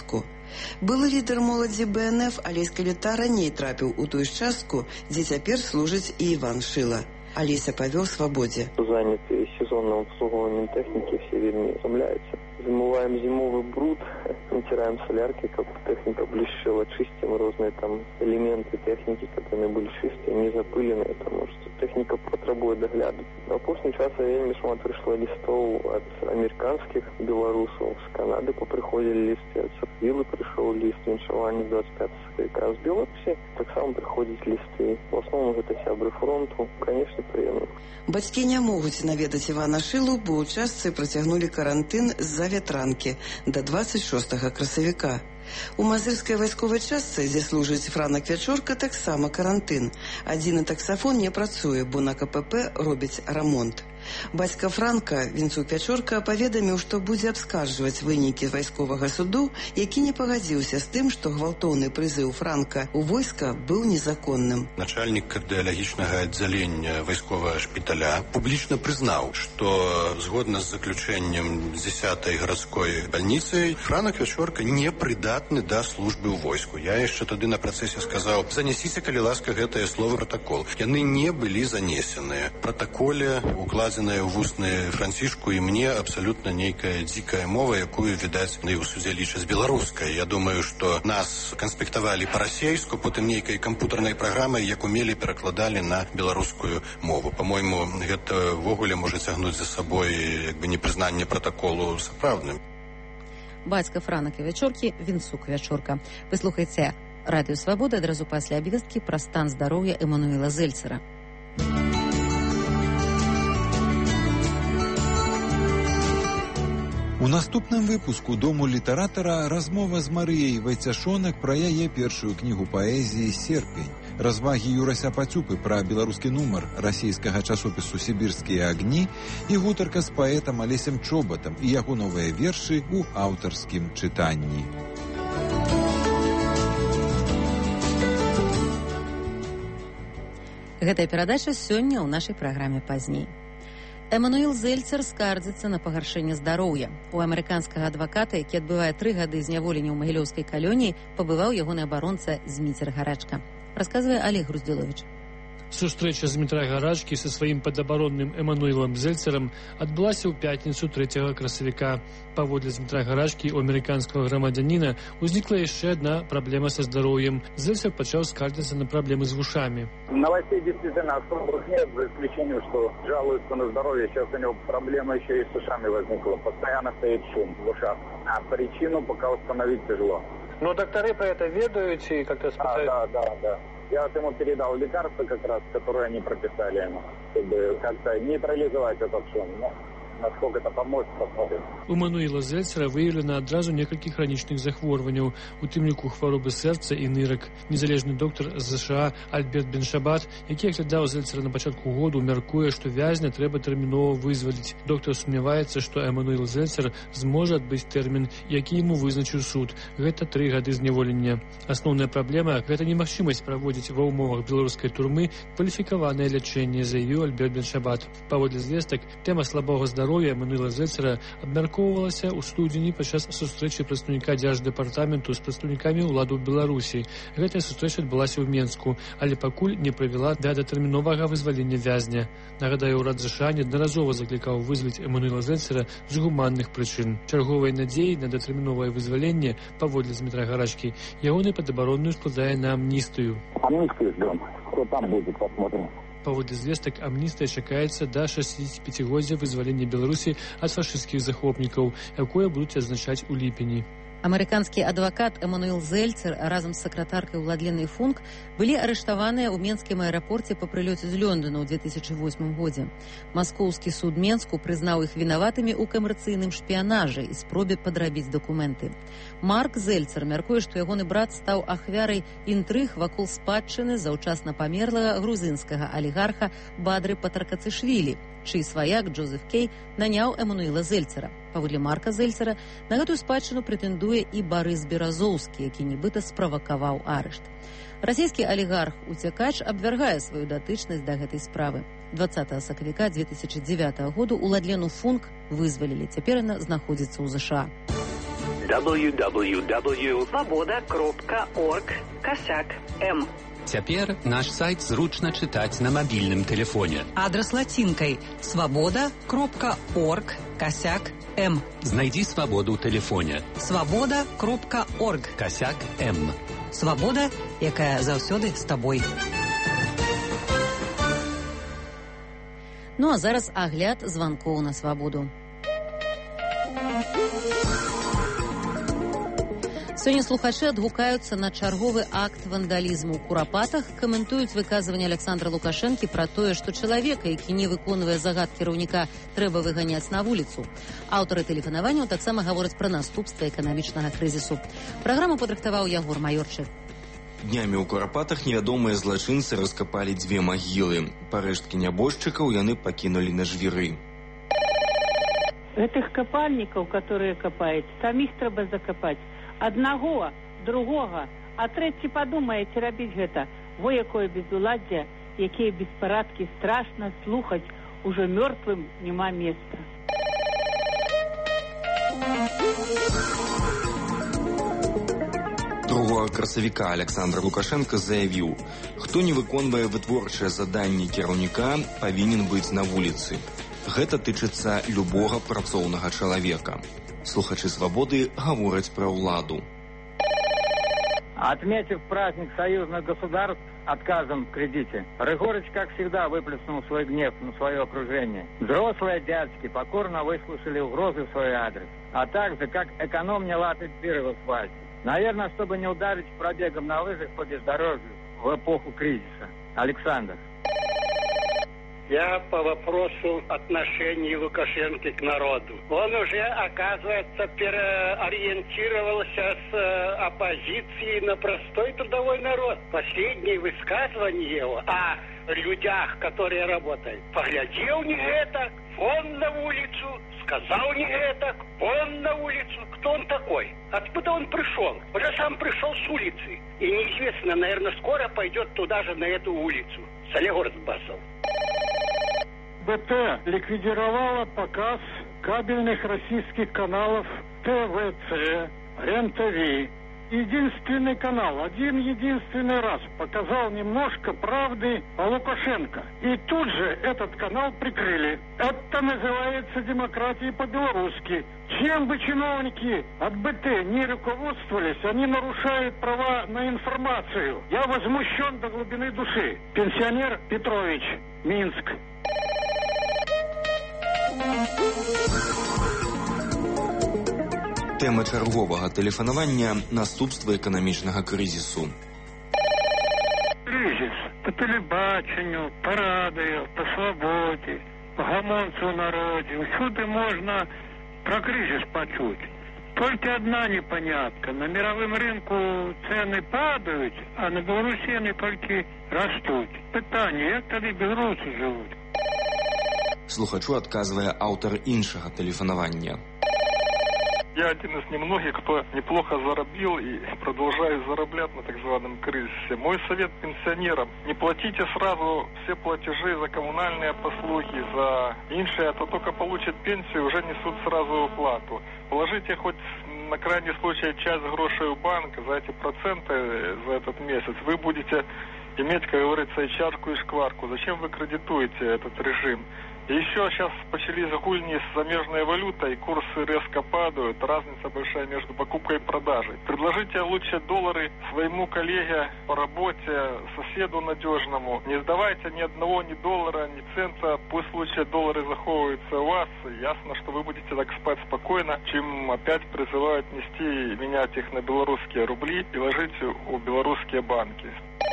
Былы лідар моладзі Бэ Эн Эф Алесь Каліта раней трапіў у тую ж частку, дзе цяпер служыць і Іван Шыла. Алеся павёў свабодзе. Заняты сезонным обслуговыванием техники, все вельми утомляются. Замываем зимовый бруд, натираем солярки, как техника блещела, чистим разные там элементы техники, которые были чистые, не запыленные, потому что техника потребует догляду. На после часа вельми шмат пришло листов от американских белорусов, с Канады поприходили листы, от Сапвилы пришел лист, віншавання двадцать пятого сакавіка. С Беларуси так само приходят листы. В основном это сябры фронту, конечно, приемно. Бацькі не могуць наведаць Івана Шылу, бо ў частцы працягнулі карантын з-за вятранкі да двадцать шостага красавіка. У мазырскай вайсковай частцы, дзе служыць Франак Вячорка, таксама карантын. Адзіны таксафон не працуе, бо на Ка Пэ Пэ робіць рамонт. Бацька Франка, Вінцук Вячорка, паведаміў, што будзе абскарджваць вынікі вайсковага суду, які не пагадзіўся з тым, што гвалтоўны прызыў Франка у войска быў незаконным. Начальнік кардыялагічнага аддзялення вайсковага шпіталя публічна прызнаў, што згодна з заключэннем дзесятай гарадской бальніцы Франак Вячорка не прыдатны да службы ў войску. Я яшчэ тады на працэсе сказаў: занесіце, калі ласка, гэтае слово протакол. Яны не былі занесеныя. Протаколе укладзены ў вусны Францішку, і мне абсалютна нейкая дзікая мова, якую, відаць, на ў судзе лічаць беларускай. Я думаю, што нас канспектавалі па-расейску, потым нейкай кампутарнай праграмай, як умелі перакладалі на беларускую мову. Па-мойму, гэта ввогуле можа цягнуць за сабой як бы непрызнанне протаколу сапраўдным. Бацька Франак і Вячоркі, Вінцук Вячорка. Вы слухаеце Радыё Свабода, адразу пасля абвесткі пра стан здароўя Эмануіла Зельцера. У наступным выпуску «Дому літаратара» размова з Марыяй Вайцяшонак пра яе першую кнігу паэзіі «Серпень», развагі Юрася Пацюпы пра беларускі нумар расійскага часопісу «Сібірскія агні» і гутарка з паэтам Алесем Чобатам і яго новыя вершы ў аўтарскім чытанні. Гэтая перадача сёння ў нашай праграме пазней. Эмануіл Зельцер скардзіцца на пагаршэнне здароўя. У амерыканскага адваката, які адбывае тры гады зняволення ў магілёўскай калоніі, пабываў ягоны абаронца Зміцер Гарачка. Расказвае Олег Груздзіловіч. Сустрэча Змітра Гарачкі са сваім падабаронным Эмануілам Зельцерам адбылася ў пятніцу трэцяга красавіка. Паводле Змітра Гарачкі, у амерыканскага грамадзяніна ўзнікла яшчэ одна праблема са здароўем. Зельцер пачаў скардзіцца на праблемы з вушамі. Новостей действительно особых нет, за исключением, что жалуются на здоровье. Сейчас у него проблема еще и с ушами возникла. Постоянно стоит шум в ушах. А причину пока установить тяжело. Но докторы про это ведают и как-то спасают? А, да, да, да. Я вот ему передал лекарства как раз, которые они прописали ему, чтобы как-то нейтрализовать этот шум. Но насколько это поможет, посмотрим. У Эмануіла Зельцера выявлена адразу некалькі хранічных захворванняў, у тым ліку хваробы сэрца і нырак. Незалежны доктар з ЗША Альберт Беншабат, які аглядаў Зельцера на пачатку году, мяркуе, што вязня трэба тэрмінова вызваліць. Доктар сумняваецца, што Эмануіл Зельцер зможа адбыць тэрмін, які яму вызначыў суд. Гэта тры гады зняволення. Асноўная праблема – гэта немагчымасць праводзіць ва ўмовах беларускай турмы кваліфікаванае лячэнне, заявіў Альберт Беншабат. Паводле звестак, тэма слабога здароўя Эмануіла Зельцера абмяркоўвалася ў студзені падчас сустрэчы прадстаўніка дзярждэпартаменту з прадстаўнікамі ўладаў Беларусі. Гэтая сустрэча адбылася ў Менску, але пакуль не прывяла да датэрміновага вызвалення вязня. Нагадаю, урад ЗША неаднаразова заклікаў вызваліць Эмануіла Зельцера з гуманных прычын. Чарговай надзеяй на датэрміновае вызваленне, паводле Змітра Гарачкі, ягоны падабаронную складае на амністыю. Амнистию ждем. Кто там будет, посмотрим. Паводле звестак, амністыя чакаецца да шасцідзесятіпяцігоддзя вызвалення Беларусі ад фашысцкіх захопнікаў, якое будуць адзначаць у ліпені. Амерыканскі адвакат Эмануіл Зельцер разам з сакратаркай Уладленай Функ былі арыштаваныя ў Менскім аэрапорце па прылёце з Лондона ў две тысячы восьмым годзе. Маскоўскі суд Менску прызнаў іх вінаватымі ў камерцыйным шпіянажы і спробе падрабіць дакументы. Марк Зельцер мяркуе, што ягоны брат стаў ахвярай інтрыг вакол спадчыны заўчасна памерлага грузінскага алігарха Бадры Патаркацышвілі, чый сваяк Джозеф Кей наняў Эмануіла Зельцера. Паводле Марка Зельцера на гэтую спадчыну прэтэндуе і Барыс Беразоўскі, які нібыта справакаваў арышт. Расійскі алігарх-уцякач абвяргае сваю датычнасць да гэтай справы. дваццатага сакавіка две тысячи дзевятага году Уладлену Функ вызвалілі. Цяпер яна знаходзіцца ў ЗША. дабл ю дабл ю дабл ю крапка свобода крапка орг косяк м. Цяпер наш сайт зручна чытаць на мабільным тэлефоне. Адрас лацінкай свобода крапка орг косяк м. Знайдзі свабоду ў тэлефоне. свобода крапка орг косяк м. Свабода, якая заўсёды з табой. Ну а зараз агляд званкоў на свабоду. Сёння слухачы адгукаюцца на чарговы акт вандалізму ў Курапатах, каментуюць выказванне Александра Лукашэнкі пра тое, што чалавека, які не выконвае загад кіраўніка, трэба выганяць на вуліцу. Аўтары тэлефанаванняў таксама гавораць пра наступствы эканамічнага крызісу. Праграму падрыхтаваў Ягор Маёрчык. Днямі ў Курапатах невядомыя злачынцы раскапалі дзве магілы. Парэшткі нябожчыкаў яны пакінулі на жвіры. Гэтых капальнікаў, которые капаюць, саміх трэба закапаць. Аднаго, другога, а трэці падумаеце рабіць гэта. Во якое безуладдзе, якія беспарадкі, страшна слухаць, ужо мёртвым няма месца. Другога красавіка Александр Лукашенко заявіў, хто не выконвае вытворчыя заданні кіраўніка, павінен быць на вуліцы. Гэта тычыцца любога працоўнага чалавека. Слухачы свободы говорят про уладу. Отметив праздник союзных государств отказом в кредите, Рыгорыч, как всегда, выплеснул свой гнев на свое окружение. Взрослые дядьки покорно выслушали угрозы в свой адрес, а также как эконом не латать дыры в асфальте. Наверное, чтобы не ударить пробегом на лыжах по бездорожью в эпоху кризиса. Александр. Я по вопросу отношений Лукашенко к народу. Он уже, оказывается, переориентировался с оппозиции на простой трудовой народ. Последнее высказывание его о людях, которые работают. Поглядел не это, вон на улицу, сказал не это, вон на улицу. Кто он такой? Откуда он пришел? Он же сам пришел с улицы. И неизвестно, наверное, скоро пойдет туда же, на эту улицу. Солигорск Басов. БТ ликвидировала показ кабельных российских каналов ТВЦ, РЕН-ТВ. Единственный канал, один единственный раз показал немножко правды о Лукашенко. И тут же этот канал прикрыли. Это называется демократией по-белорусски. Чем бы чиновники от БТ не руководствовались, они нарушают права на информацию. Я возмущен до глубины души. Пенсионер Петрович, Минск. Тэма чарговага тэлефанавання наступствы эканамічнага крызісу. Кризис по телебаченню, по радио, по свободе, по гомонцу в народе. Всюди можно про кризис почуть. Только одна непонятка. На мировом рынку цены падают, а на Беларуси они только растут. Питание, як тоді белорусы живут? Слухачу адказвае аўтар іншага тэлефанавання. Я один из немногих, кто неплохо заработал и продолжает зараблять на так званом кризисе. Мой совет пенсионерам: не платите сразу все платежи за коммунальные послуги, за иншие, а то только получат пенсию, уже несут сразу уплату. Положите хоть на крайний случай часть грошей в банк, за эти проценты за этот месяц вы будете иметь, как говорится, и чашку, и шкварку. Зачем вы кредитуете этот режим? И еще сейчас начались гульни с замежной валютой, курсы резко падают, разница большая между покупкой и продажей. Предложите лучше доллары своему коллеге по работе, соседу надежному. Не сдавайте ни одного, ни доллара, ни цента, пусть лучше доллары заховываются у вас. Ясно, что вы будете так спать спокойно, чем опять призывают нести, менять их на белорусские рубли и ложить у белорусские банки.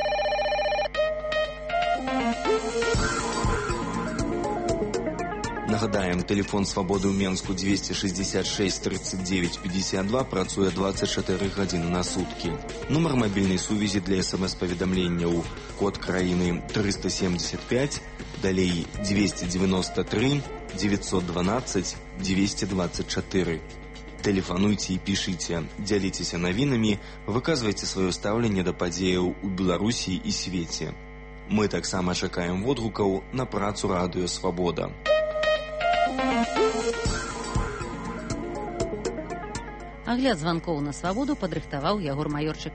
Нагадаем, тэлефон свабоды ў Менску двести шестьдесят шесть тридцать девять пятьдесят два працуе двадцать чатыры гадзіны на суткі. Нумар мабільнай сувязі для смс-паведамленняў код краіны триста семьдесят пять, далей двести девяносто три девятьсот двенадцать двести двадцать четыре. Тэлефануйце і пішыце, дзяліцеся навінамі, выказвайце сваё стаўленне да падзеяў у Беларусі і свеце. Мы таксама чакаем водгукаў на працу радыё «Свабода». Агляд званкоў на свабоду падрыхтаваў Ягор Маёрчык.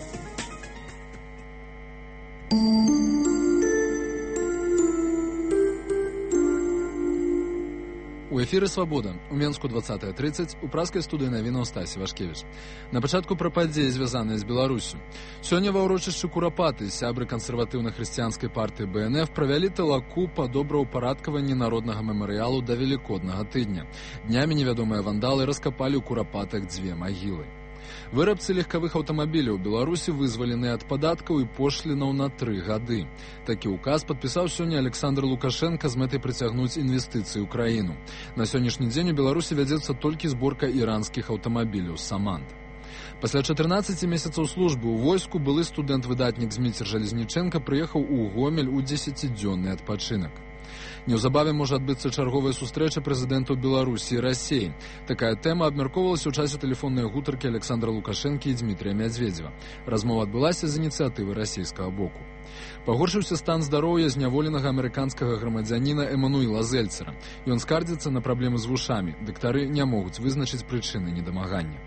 У эфіры «Свабода». У Менску двадцатая тридцать, у праскай студыі навінаў Стасі Вашкевіч. На пачатку пра падзеі, звязаныя з Беларуссю. Сёння ва ўрочышчы Курапаты сябры кансерватыўна-хрысціянскай партыі Бэ Эн Эф правялі талаку па добраўпарадкаванні народнага мемарыялу да Велікоднага тыдня. Днямі невядомыя вандалы раскапалі ў Курапатах дзве магілы. Вырабцы легкавых аўтамабіляў у Беларусі вызвалены ад падаткаў і пошлінаў на тры гады. Такі ўказ падпісаў сёння Александр Лукашенко з мэтай прыцягнуць інвестыцыі ў краіну. На сённяшні дзень у Беларусі вядзецца толькі зборка іранскіх аўтамабіляў «Саманд». Пасля чатырнаццаці месяцаў службы ў войску былы студэнт-выдатнік Зміцер Жалезніченка прыехаў у Гомель у дзесяцідзённы адпачынак. Неўзабаве можа адбыцца чарговая сустрэча прэзідэнтаў Беларусі і Расіі. Такая тэма абмяркоўвалася ў часе тэлефоннай гутаркі Александра Лукашэнкі і Дмітрия Мядзведзева. Размова адбылася з ініцыятывы расійскага боку. Пагоршыўся стан здароўя зняволенага амерыканскага грамадзяніна Эмануіла Зельцера. Ён скардзіцца на праблемы з вушамі. Дактары не могуць вызначыць прычыны недамагання.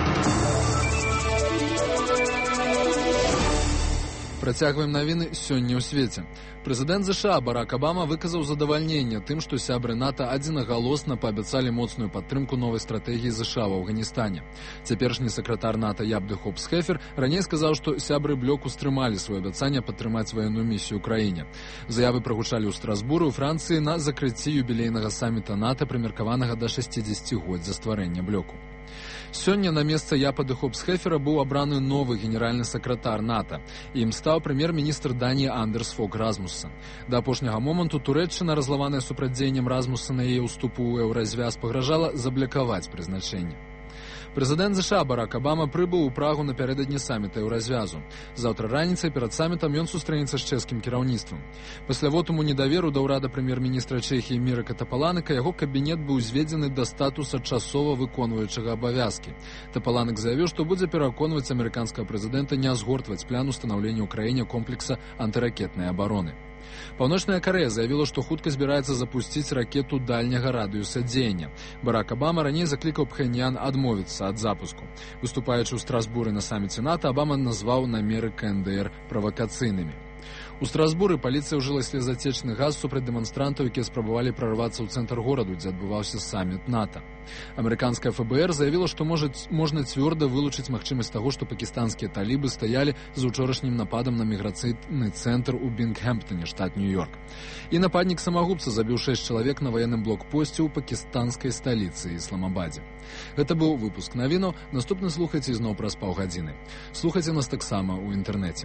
Працягваем навіны сёння ў свеце. Прэзідэнт ЗША Барак Абама выказаў задавальненне тым, што сябры НАТО адзінагалосна паабяцалі моцную падтрымку новай стратэгіі ЗША ў Афганістане. Цяперашні сакратар НАТО Ябды Хопс-Хефер раней сказаў, што сябры блоку стрымалі сваё абяцанне падтрымаць ваенную місію ў краіне. Заявы прагучалі ў Страсбуры ў Францыі на закрыцці юбілейнага саміта НАТО, прымеркаванага да шасцідзесяцігоддзя стварэння блоку. Сёння на месца Япады Хопс-Хефера быў абраны новы генеральны сакратар НАТО. Ім стаў прэм'ер-міністр Даніі Андерс Фог Размуссен. Да апошняга моманту Турэччына, разлаваная супрацьдзеяннем Размуссена і яе ўступу ў еўразвяз, пагражала заблакаваць прызначэнне. Прэзідэнт ЗША Барак Абама прыбыў у Прагу напярэдадні саміта еўразвязу. Заўтра раніцай перад самітам ён сустрэнецца з чэшскім кіраўніцтвам. Пасля вотуму недаверу да ўрада прэм'ер-міністра Чэхіі Мірака Тапаланыка яго кабінет быў зведзены да статуса часова выконваючага абавязкі. Тапаланык заявіў, што будзе пераконваць амерыканскага прэзідэнта не згортваць план устанаўлення ў краіне комплекса антыракетнай абароны. Паўночная Карэя заявіла, што хутка збіраецца запусціць ракету дальняга радыуса дзеяння. Барак Абама раней заклікаў Пхеньян адмовіцца ад запуску. Выступаючы ў Страсбуры на саміце НАТО, Абама назваў намеры ка эн дэ эр правакацыйнымі. У Страсбуры паліцыя ўжыла слезатечны газ супраць дэманстрантаў, якія спрабавалі прарвацца ў цэнтр гораду, дзе адбываўся саміт НАТО. Амерыканская эф бэ эр заявіла, што можа, можна цвёрда вылучыць магчымасць таго, што пакістанскія талібы стаялі за ўчорашнім нападам на міграцыйны цэнтр у Бінгхэмптоне, штат Нью-Йорк. І нападнік самагубца забіў шэсць чалавек на ваенным блокпосце ў пакістанскай сталіцы Ісламабадзе. Гэта быў выпуск навінаў. Наступны слухайце ізноў праз паўгадзіны. Слухайце нас таксама ў інтэрнэце.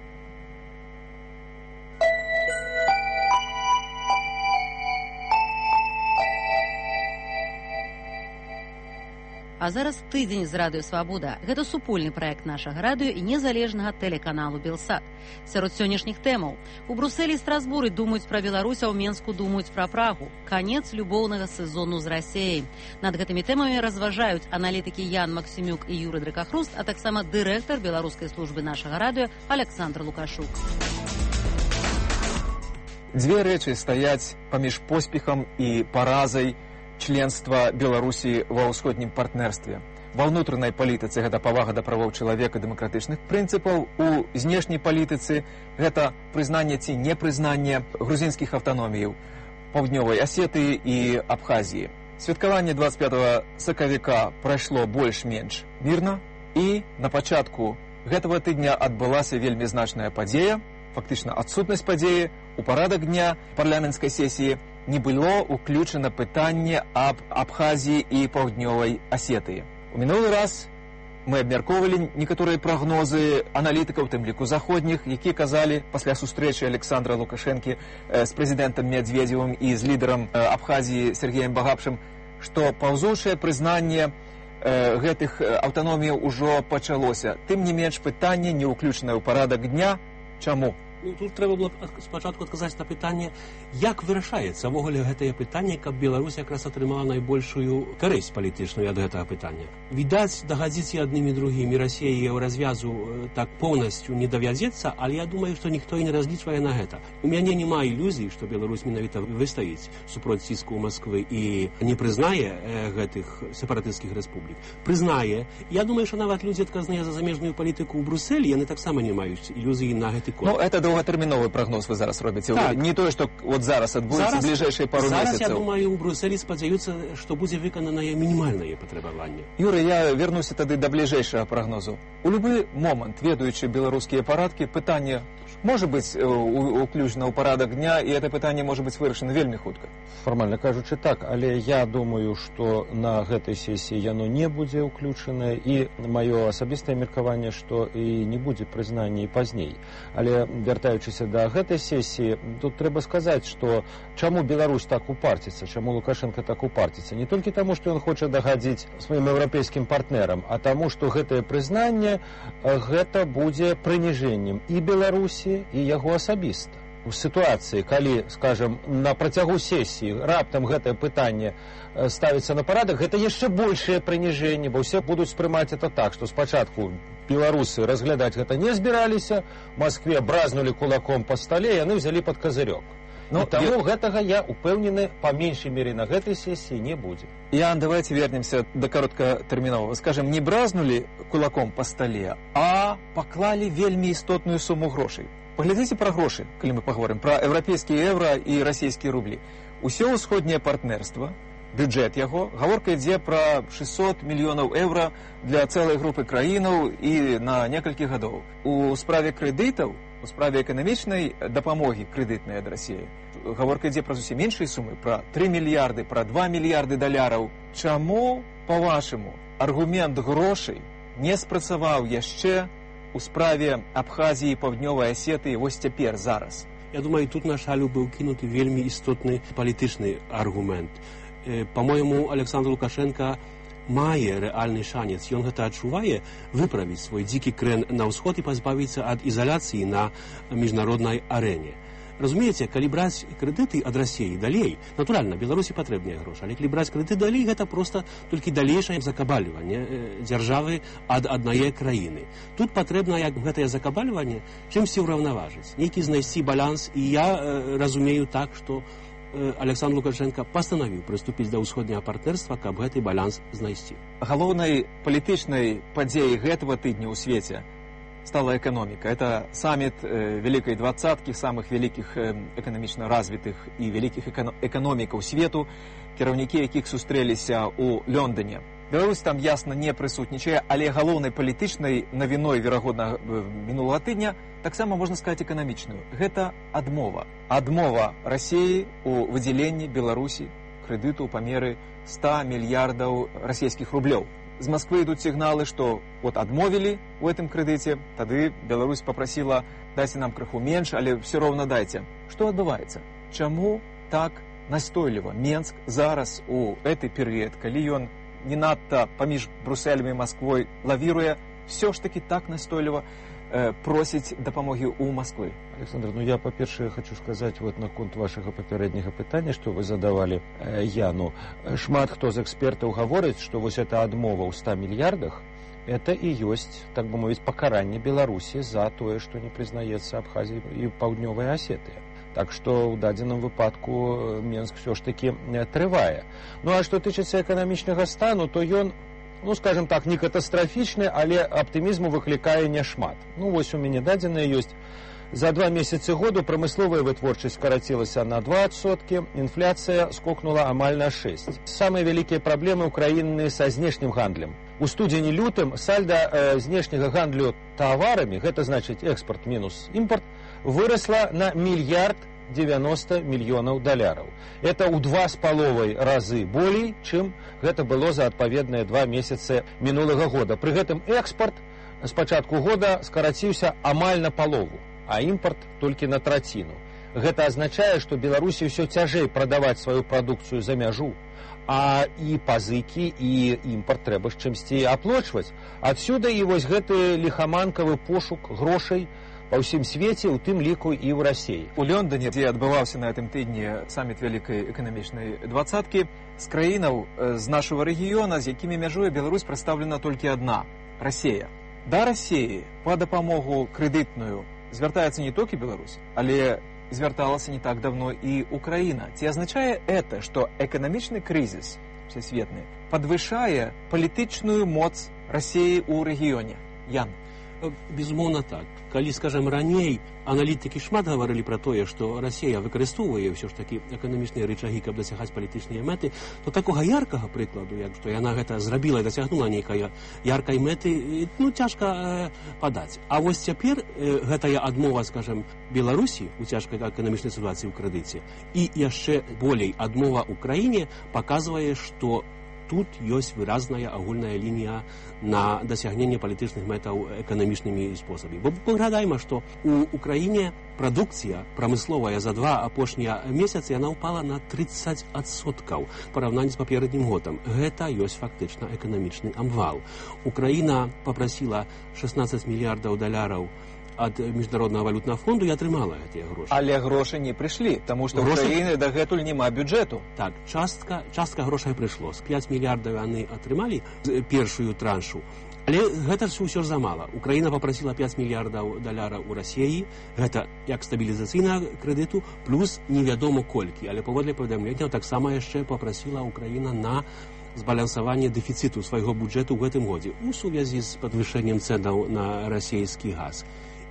А зараз тыдзень з радыё «Свабода». Гэта супольны праект нашага радыё і незалежнага тэлеканалу «Белсат». Сярод сённяшніх тэмаў. У Брусэлі і Страсбуры думаюць пра Беларусь, а ў Менску думаюць пра Прагу. Канец любоўнага сезону з Расіяй. Над гэтымі тэмамі разважаюць аналітыкі Ян Максімюк і Юры Дракахруст, а таксама дырэктар беларускай службы нашага радыё Александр Лукашук. Дзве рэчы стаяць паміж поспехам і паразай членства Беларусі ва ўсходнім партнерстве. Ва ўнутранай палітыцы гэта павага да правоў чалавека, дэмакратычных прынцыпаў, у знешняй палітыцы гэта прызнанне ці непрызнанне грузінскіх аўтаноміяў Паўднёвай Асетыі і Абхазіі. Святкаванне дваццаць пятага сакавіка прайшло больш-менш мірна, і на пачатку гэтага тыдня адбылася вельмі значная падзея, фактычна адсутнасць падзеі. У парадак дня парламенцкай сесіі не было уключана пытанне аб Абхазіі і Паўднёвай Асетыі. У мінулы раз мы абмяркоўвалі некаторыя прагнозы аналітыкаў, тым ліку заходніх, якія казалі пасля сустрэчы Александра Лукашэнкі з прэзідэнтам Мядзведзевым і з лідарам Абхазіі Сергеем Багапшым, што паўзучае прызнанне гэтых аўтаноміяў ужо пачалося. Тым не менш, пытанне не ўключанае ў парадак дня. Чаму? Ну, тут трэба было спачатку адказаць на пытанне, як вырашаецца ўвогуле гэтае пытанне, каб Беларусь якраз атрымала найбольшую карысць палітычную ад гэтага пытання. Відаць, дагадзіць і аднымі другімі Расіі ў развязу так поўнасцю не давядзецца, але я думаю, што ніхто і не разлічвае на гэта. У мяне няма ілюзій, што Беларусь менавіта выстаіць супроць ціску Масквы і не прызнае э, гэтых сепаратысцкіх рэспублік. Прызнае. Я думаю, што нават людзі адказныя за замежную палітыку ў Брусэлі, яны таксама не маюць ілюзій на гэты конт. Ну, это доўгатэрміновы прагноз вы зараз робіце. Так. Не тое, што от зараз адбудзецца бліжэйшыя пару зараз, месяцаў. Зараз, я думаю, у Брусэлі спадзяюцца, што будзе выкананае мінімальнае патрабаванне. Юрый, я вернуся тады да бліжэйшага прагнозу. У любы момант, ведаючы беларускія парадкі, пытанне можа быць уключана ў парадак дня, і это пытанне можа быць вырашана вельмі хутка. Фармальна кажучы так, але я думаю, што на гэтай сесіі яно не будзе ўключанае, і маё асабістае меркаванне, што і не будзе прызнання і пазней. Але вяртаючыся да гэтай сесіі, тут трэба сказаць, што чаму Беларусь так упарціцца, чаму Лукашенко так упарціцца. Не толькі таму, што ён хоча дагадзіць сваім еўрапейскім партнерам, а таму, што гэтае прызнанне гэта будзе прыніжэннем і Беларусі, і яго асабіста. У сітуацыі, калі, скажем, на працягу сесіі раптам гэтае пытанне ставіцца на парадак, гэта яшчэ большее прыніжэнне, бо ўсе будуць спрымаць это так, што спачатку беларусы разглядаць гэта не збіраліся, в Маскве бразнулі кулаком па стале, яны ўзялі пад казырёк. Ну, таму я... гэтага, я упэўнены, па меншай мере на гэтай сесіі не будзе. Ян, давайте вернемся до кароткатэрміновага. Скажем, не бразнулі кулаком па стале, а паклалі вельмі істотную суму грошай. Паглядзіце пра грошы, калі мы паговорым пра еўрапейскія еўра і расійскія рублі. Усё ўсходняе партнерства, бюджэт яго, гаворка ідзе пра шэсцьсот мільёнаў еўра для цэлай групы краінаў і на некалькі гадоў. У справе крэдытаў, у справе эканамічнай дапамогі крэдытнай ад Расіі, гаворка ідзе пра зусім іншыя сумы, пра тры мільярды, пра два мільярды даляраў. Чаму, па-вашаму, аргумент грошай не спрацаваў яшчэ у справе Абхазіі і Паўднёвай Асетыі вось цяпер, зараз? Я думаю, тут на шалю быў кінуты вельмі істотны палітычны аргумент. По-моему, Александр Лукашенко мае рэальны шанец. Ён гэта адчувае выправіць свой дзікі крэн на ўсход і пазбавіцца ад ізаляцыі на міжнароднай арэне. Разумееце, калі браць крэдыты ад Расіі далей, натуральна, Беларусі патрэбныя грошы, але калі браць крэдыты далей, гэта проста толькі далейшае закабаліванне дзяржавы ад аднае краіны. Тут патрэбна, як гэтае закабаліванне, чымсьці ўраўнаважыць, нейкі знайсці баланс, і я э, разумею так, што э, Александр Лукашенко пастанавіў прыступіць да ўсходняга партнерства, каб гэты баланс знайсці. Галоўнай палітычнай падзеяй гэтага тыдня ў свеце стала экономика. Это саммит э, Великой Двадцатки, самых великих э, экономично развитых и великих эко экономиков свету, кіраўнікі якіх сустрэліся ў Лондоне. Беларусь там ясна не прысутнічае, але галоўнай палітычнай навіной, верагодна, мінулага тыдня таксама можна сказаць эканамічную. Гэта адмова. Адмова Расіі у выдзяленні Беларусі крэдыту ў памеры ста мільярдаў расійскіх рублёў. З Москвы идут сигналы, что вот отмовили в этом кредите, тады Беларусь попросила, дайте нам крыху меньше, але все равно дайте. Что отбывается? Чему так настойлива Менск зараз у этой период, калі он не надто поміж Брусселем и Москвой лавируя, все ж таки так настойлива э, просить дапамоги у Москвы? Александр, ну я, по-перше, хочу сказать вот наконт вашего попереднего пытания, что вы задавали э, Яну. Шмат хто з экспертаў гаворыць, что вот эта адмова ў ста мільярдах, это и есть, так бы мовіць, покаранне Беларусі за тое, что не признаецца Абхазія и Паўднёвая Асетыя. Так что в дадзеным выпадку Менск все ж таки трывае. Ну а что тычыцца эканамічнага стану, то ён, ну скажем так, не катастрафічны, але аптымізму выклікае няшмат. Ну вось у мяне дадзеныя ёсць. За два месяцы году прамысловая вытворчасць скарацілася на два адсоткі, інфляцыя скокнула амаль на шэсць. Самыя вялікія праблемы ў краіны са знешнім гандлем. У студзені-лютым сальда э, знешняга гандлю таварамі, гэта значыць экспорт мінус імпорт, вырасла на мільярд дзевяноста мільёнаў даляраў. Это ў два з паловай разы болей, чым гэта было за адпаведныя два месяцы мінулага года. Пры гэтым экспорт з пачатку года скараціўся амаль на палову, а імпорт толькі на траціну. Гэта азначае, што Беларусі ўсё цяжэй прадаваць сваю прадукцыю за мяжу, а і пазыкі, і імпорт трэба ж чымсьці аплочваць. Адсюда і вось гэты ліхаманкавы пошук грошай па ўсім свеце, у тым ліку і ў Расіі. У Лондоне, дзе адбываўся на гэтым тыдні саміт вялікай эканамічнай двадцаткі, з краінаў з нашага рэгіёна, з якімі мяжуе Беларусь, прадстаўлена толькі адна – Расія. Да Расіі па дапамогу крэдытную звяртаецца не толькі Беларусь, але звярталася не так давно і Украіна. Ці азначае это, што эканамічны крызіс всесветны падвышае палітычную моц Расіі ў рэгіёне? Ян. Безумоўна так. Калі, скажем, раней аналітыкі шмат гаварылі пра тое, што Расія выкарыстоўвае ўсё ж такі эканамічныя рычагі, каб дасягаць палітычныя мэты, то такога яркага прыкладу, як што яна гэта зрабіла і дасягнула нейкай яркай мэты, ну, цяжка э, падаць. А вось цяпер э, гэтая адмова, скажем, Беларусі у цяжкай эканамічнай сітуацыі ў крэдыце і яшчэ болей адмова Украіне паказвае, што тут ёсць выразная агульная лінія на дасягненне палітычных мэтаў эканамічнымі спосабамі. Бо пагадаем, што у Украіне прадукцыя прамысловая за два апошнія месяцы яна ўпала на тридцать адсоткаў у параўнанні з папярэднім годам. Гэта ёсць фактычна эканамічны амвал. Украіна папрасіла шестнадцать мільярдаў даляраў ад міжнароднага валютнага фонду і атрымала гэтыя грошы. Але грошы не прыйшлі, таму што ў краіны дагэтуль няма бюджэту. Так, частка, частка грошай прыйшло. З пяць мільярдаў яны атрымалі першую траншу. Але гэта ж ўсё ж замала. Украіна папрасіла пяць мільярдаў даляраў у Расіі. Гэта як стабілізацыйнага крэдыту, плюс невядома колькі. Але паводле паведамлення таксама яшчэ папрасіла Украіна на збалансаванне дэфіцыту свайго бюджэту ў гэтым годзе у сувязі з падвышэннем цэнаў на расійскі газ.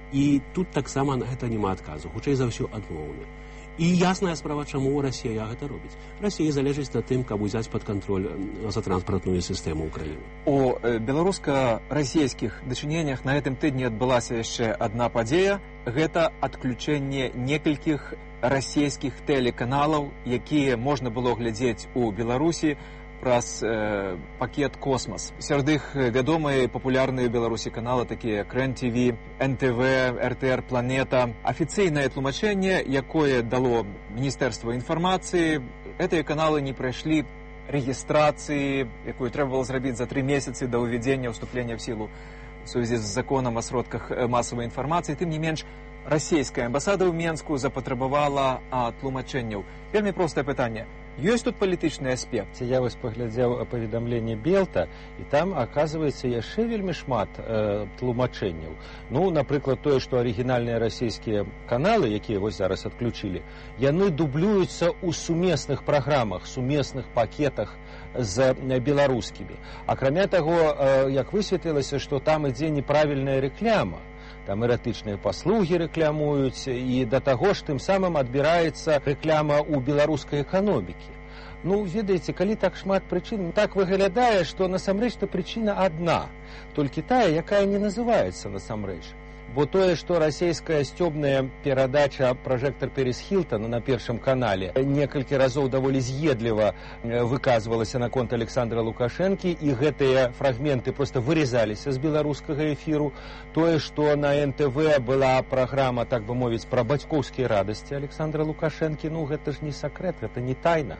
І тут таксама на гэта няма адказу, хутчэй за ўсё адмоўны. І ясная справа, чаму Расія гэта робіць. Расія залежыць на тым, каб узяць пад кантроль газатранспартную сістэму ўкраіны. У беларуска-расійскіх дачыненнях на гэтым тыдні адбылася яшчэ адна падзея. Гэта адключэнне некалькіх расійскіх тэлеканалаў, якія можна было глядзець у Беларусі праз э, пакет «Космас». Сярод іх вядомыя папулярныя ў Беларусі каналы, такія як РЕН-ТВ, эн тэ вэ, эр тэ эр «Планета». Афіцыйнае тлумачэнне, якое дало Міністэрства інфармацыі, гэтыя каналы не прайшлі рэгістрацыі, якую трэба было зрабіць за тры месяцы да ўвядзення ўступлення ў сілу у сувязі з законам о сродках масавай інфармацыі. Тым не менш, расійская амбасада ў Менску запатрабавала тлумачэнняў. Вельмі простае пытанне. Ёсць тут палітычны аспект. Я вось паглядзеў паведамленне Белта, і там, аказваецца, яшчэ вельмі шмат э, тлумачэнняў. Ну, напрыклад, тое, што арыгінальныя расійскія каналы, якія вось зараз адключылі, яны дублююцца ў сумесных праграмах, сумесных пакетах з беларускімі. Акрамя таго, э, як высветлілася, што там ідзе неправільная рэкляма. Там эратычныя паслугі рэклямуюць, і да таго ж тым самым адбіраецца рэкляма ў беларускай эканомікі. Ну, ведаеце, калі так шмат прычын, так выглядае, што насамрэч-то прычына адна, толькі тая, якая не называецца насамрэч. Бо тое, што расійская сцёбная перадача «Пражэктар Пэріс Хілтана» на першым канале некалькі разоў даволі з'едліва выказвалася наконт Александра Лукашэнкі, і гэтыя фрагменты проста вырезаліся з беларускага эфіру. Тое, што на эн тэ вэ была праграма, так бы мовіць, пра бацькоўскія радасці Александра Лукашэнкі, ну гэта ж не сакрэт, гэта не тайна.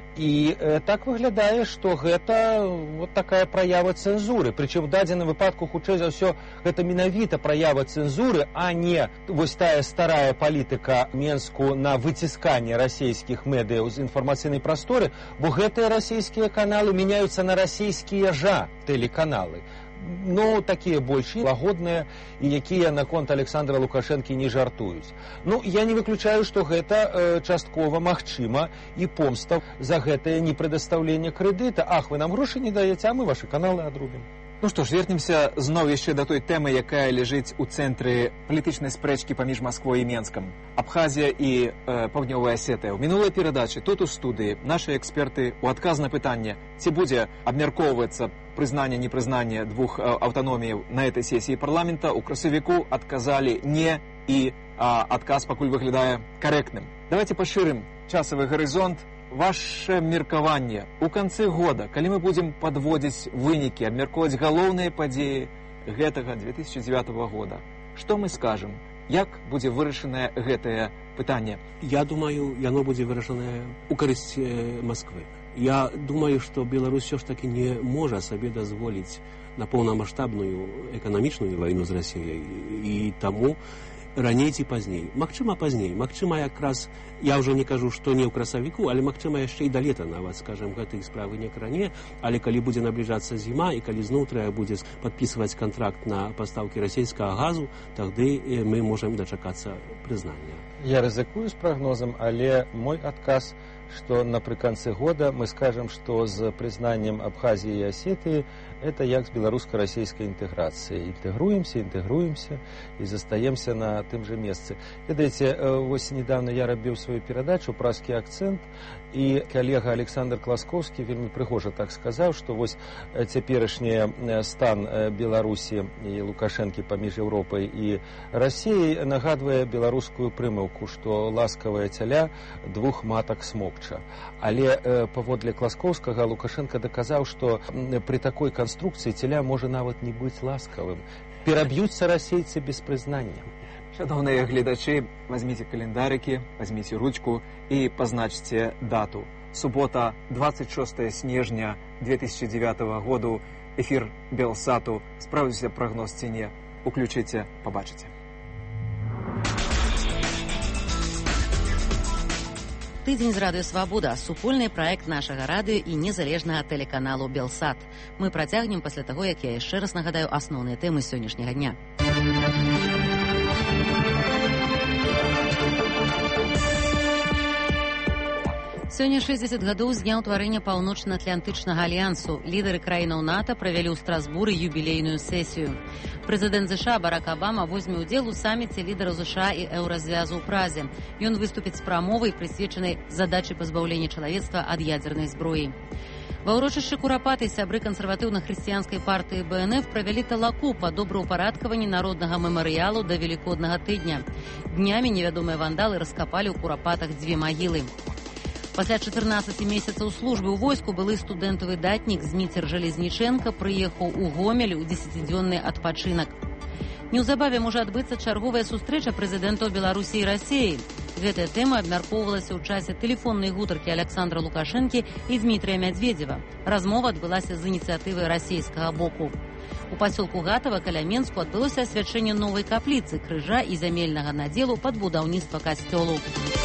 І э, так выглядае, што гэта вот такая праява цэнзуры. Прычым у дадзеным выпадку, хутчэй за ўсё, гэта менавіта праява цэнзуры, а не вось тая старая палітыка Менску на выцісканне расійскіх медыяў з інфармацыйнай прасторы, бо гэтыя расійскія каналы мяняюцца на расійскія жа тэлеканалы. Ну, такія больш лагодныя, і якія наконт Александра Лукашэнкі не жартуюць. Ну, я не выключаю, што гэта э, часткова магчыма і помста за гэтае непрадастаўленне крэдыта. Ах, вы нам грошы не даеце, а мы вашы каналы адрубім. Ну што ж, вернемся зноў яшчэ да той тэмы, якая ляжыць у цэнтры палітычнай спрэчкі паміж Масквой і Менскам. Абхазія і э, Паўднёвая Асетыя. У мінулай перадачы тут у студыі нашы эксперты ў адказ на пытанне, ці будзе абмяркоўвацца прызнанне непрызнанне двух э, аўтаноміяў на этой сесіі парламента, у красавіку адказалі не, і а, адказ пакуль выглядае карэктным. Давайте пашырым часавы гарызонт. Ваше меркаванне у канцы года, калі мы будзем падводзіць вынікі, абмяркоўваць галоўныя падзеі гэтага две тысячи дзевятого года, што мы скажам? Як будзе вырашанае гэтае пытанне? Я думаю, яно будзе вырашанае ў карысць Масквы. Я думаю, што Беларусь ўсё ж такі не можа сабе дазволіць на поўнамаштабную эканамічную вайну з Расіяй, і таму раней ці пазней. Магчыма, пазней. Магчыма, якраз, я ўжо не кажу, што не ў красавіку, але магчыма яшчэ і да лета нават, скажем, гэтых справы не раней, але калі будзе набліжацца зіма і калі зноў трэба будзе падпісваць кантракт на пастаўкі расійскага газу, тады мы можам дачакацца прызнання. Я рызыкую з прагнозам, але мой адказ, што напрыканцы года мы скажем, што з прызнаннем Абхазіі і Асетыі это як з беларуска-расійскай інтэграцыяй. Інтэгруемся, інтэгруемся і застаемся на тым жа месцы. Ведаеце, вось недавно я рабіў сваю перадачу «Празкі акцэнт», і калега Александр Класкоўскі вельмі прыгожа так сказаў, што вось цяперашні стан Беларусі і Лукашэнкі паміж Еўропай і Расіяй нагадвае беларускую прымаўку, што ласкавая цяля двух матак смокча. Але паводле Класкоўскага Лукашенко даказаў, што пры такой канструкцыі цяля можа нават не быць ласкавым. Пераб'юцца расейцы без прызнання. Шановныя гледачы, возьмите календарики, возьмите ручку и позначьте дату. Суббота, двадцать шестое снежня две тысячи девятого года, эфир Белсату. Справіўся прогноз ці не. Уключите, побачите. Тыдзень з радыё «Свабода» – супольны праект нашага радыё і незалежнага тэлеканалу «Белсат». Мы працягнем пасля таго, як я яшчэ раз нагадаю асноўныя тэмы сённяшняга дня. Сёння шэсцьдзесят гадоў з дня ўтварэння Паўночна-Атлантычнага альянсу. Лідары краінаў НАТО правялі ў Страсбуры юбілейную сесію. Прэзідэнт ЗША Барак Абама возьме ўдзел у саміце лідараў ЗША і Еўразвязу ў Празе. Ён выступіць з прамовай, прысвечанай задачы пазбаўлення чалавецтва ад ядзернай зброі. Ва ўрочышчы Курапаты сябры кансерватыўна-хрысціянскай партыі БНФ правялі талаку па добраўпарадкаванні народнага мемарыялу да Велікоднага тыдня. Днямі невядомыя вандалы раскапалі ў Курапатах дзве магілы. Пасля чатырнаццаці месяцаў службы ў войску былы студэнт-выдатнік Зміцер Жалезніченка прыехаў у Гомель у дзесяцідзённы адпачынак. Неўзабаве можа адбыцца чарговая сустрэча прэзідэнтаў Беларусі і Расіі. Гэтая тэма абмяркоўвалася ў часе тэлефоннай гутаркі Александра Лукашэнкі і Дмітрыя Мядзведзева. Размова адбылася з ініцыятывы расійскага боку. У пасёлку Гатава каля Менску адбылося асвячэнне новай капліцы, крыжа і зямельнага надзелу пад будаўніцтва касцёлу.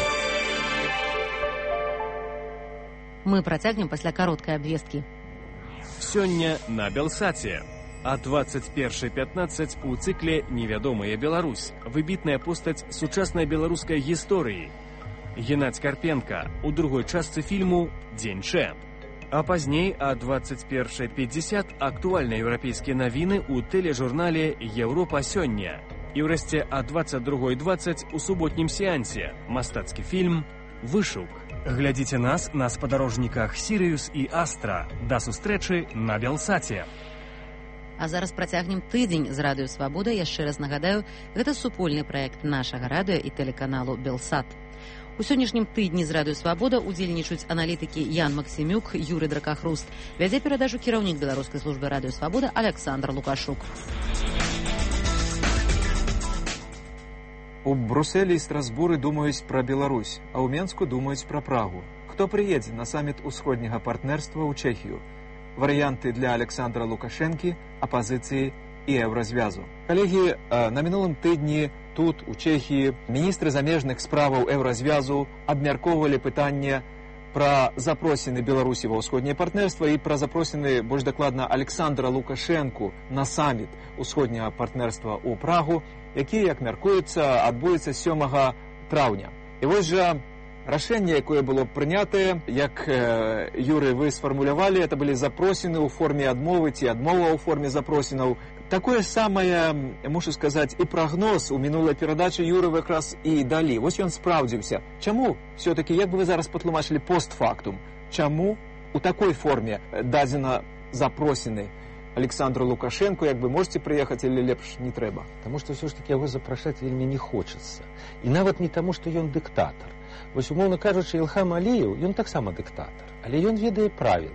Мы працягнем пасля кароткай абвесткі. Сёння на Белсаце. А двадцать першай пятнадцать у цыкле «Невядомая Беларусь». Выбітная постаць сучаснай беларускай гісторыі. Геннадзь Карпенка у другой частцы фільму «Дзень Чэ». А пазней а двадцать першай пятьдесят актуальныя еўрапейскія навіны ў тэлежурнале «Еўропа сёння». І ўрэшце а двадцать другой двадцать у суботнім сеансе мастацкі фільм «Вышук». Глядзіце нас на спадарожніках «Сірыюс» і «Астра». Да сустрэчы на Белсаце. А зараз працягнем тыдзень з радыё «Свабода». Яшчэ раз нагадаю, гэта супольны праект нашага радыё і тэлеканалу «Белсат». У сённяшнім тыдні з радыё «Свабода» удзельнічаюць аналітыкі Ян Максімюк, Юрый Дракахруст. Вядзе перадачу кіраўнік беларускай службы радыё «Свабода» Александр Лукашук. У Брюсселі і Страсбуры думаюць пра Беларусь, а ў Менску думаюць пра Прагу. Хто прыедзе на саміт усходняга партнерства ў Чэхію? Варыянты для Александра Лукашэнкі, апазіцыі і Еўразвязу. Калегі, на мінулым тыдні тут, у Чэхіі, міністры замежных справаў Еўразвязу абмяркоўвалі пытанне пра запросіны Беларусі ва ўсходняе партнерства і пра запросіны, больш дакладна, Александра Лукашэнку на саміт усходняга партнерства ў Прагу, які, як мяркуецца, адбудзецца сёмага траўня. І вось жа рашэнне, якое было прынятае, як э, Юры, вы сфармулявалі, это былі запросіны ў форме адмовы ці адмова ў форме запросінаў. Такое самае, мушу сказаць, і прагноз у мінулай перадачы Юры якраз і далі. Вось ён спраўдзіўся. Чаму все-таки, як бы вы зараз патлумачылі постфактум, чаму у такой форме дадзена запросіны Александру Лукашенко, як бы можете прыехаць или лепш не трэба? Таму што ўсё ж таки яго запрашаць вельмі не хочацца. І нават не таму, што ён дыктатар. Вось, умоўна кажучы, Ілхам Аліеў, ён таксама дыктатар, але ён ведае правілы.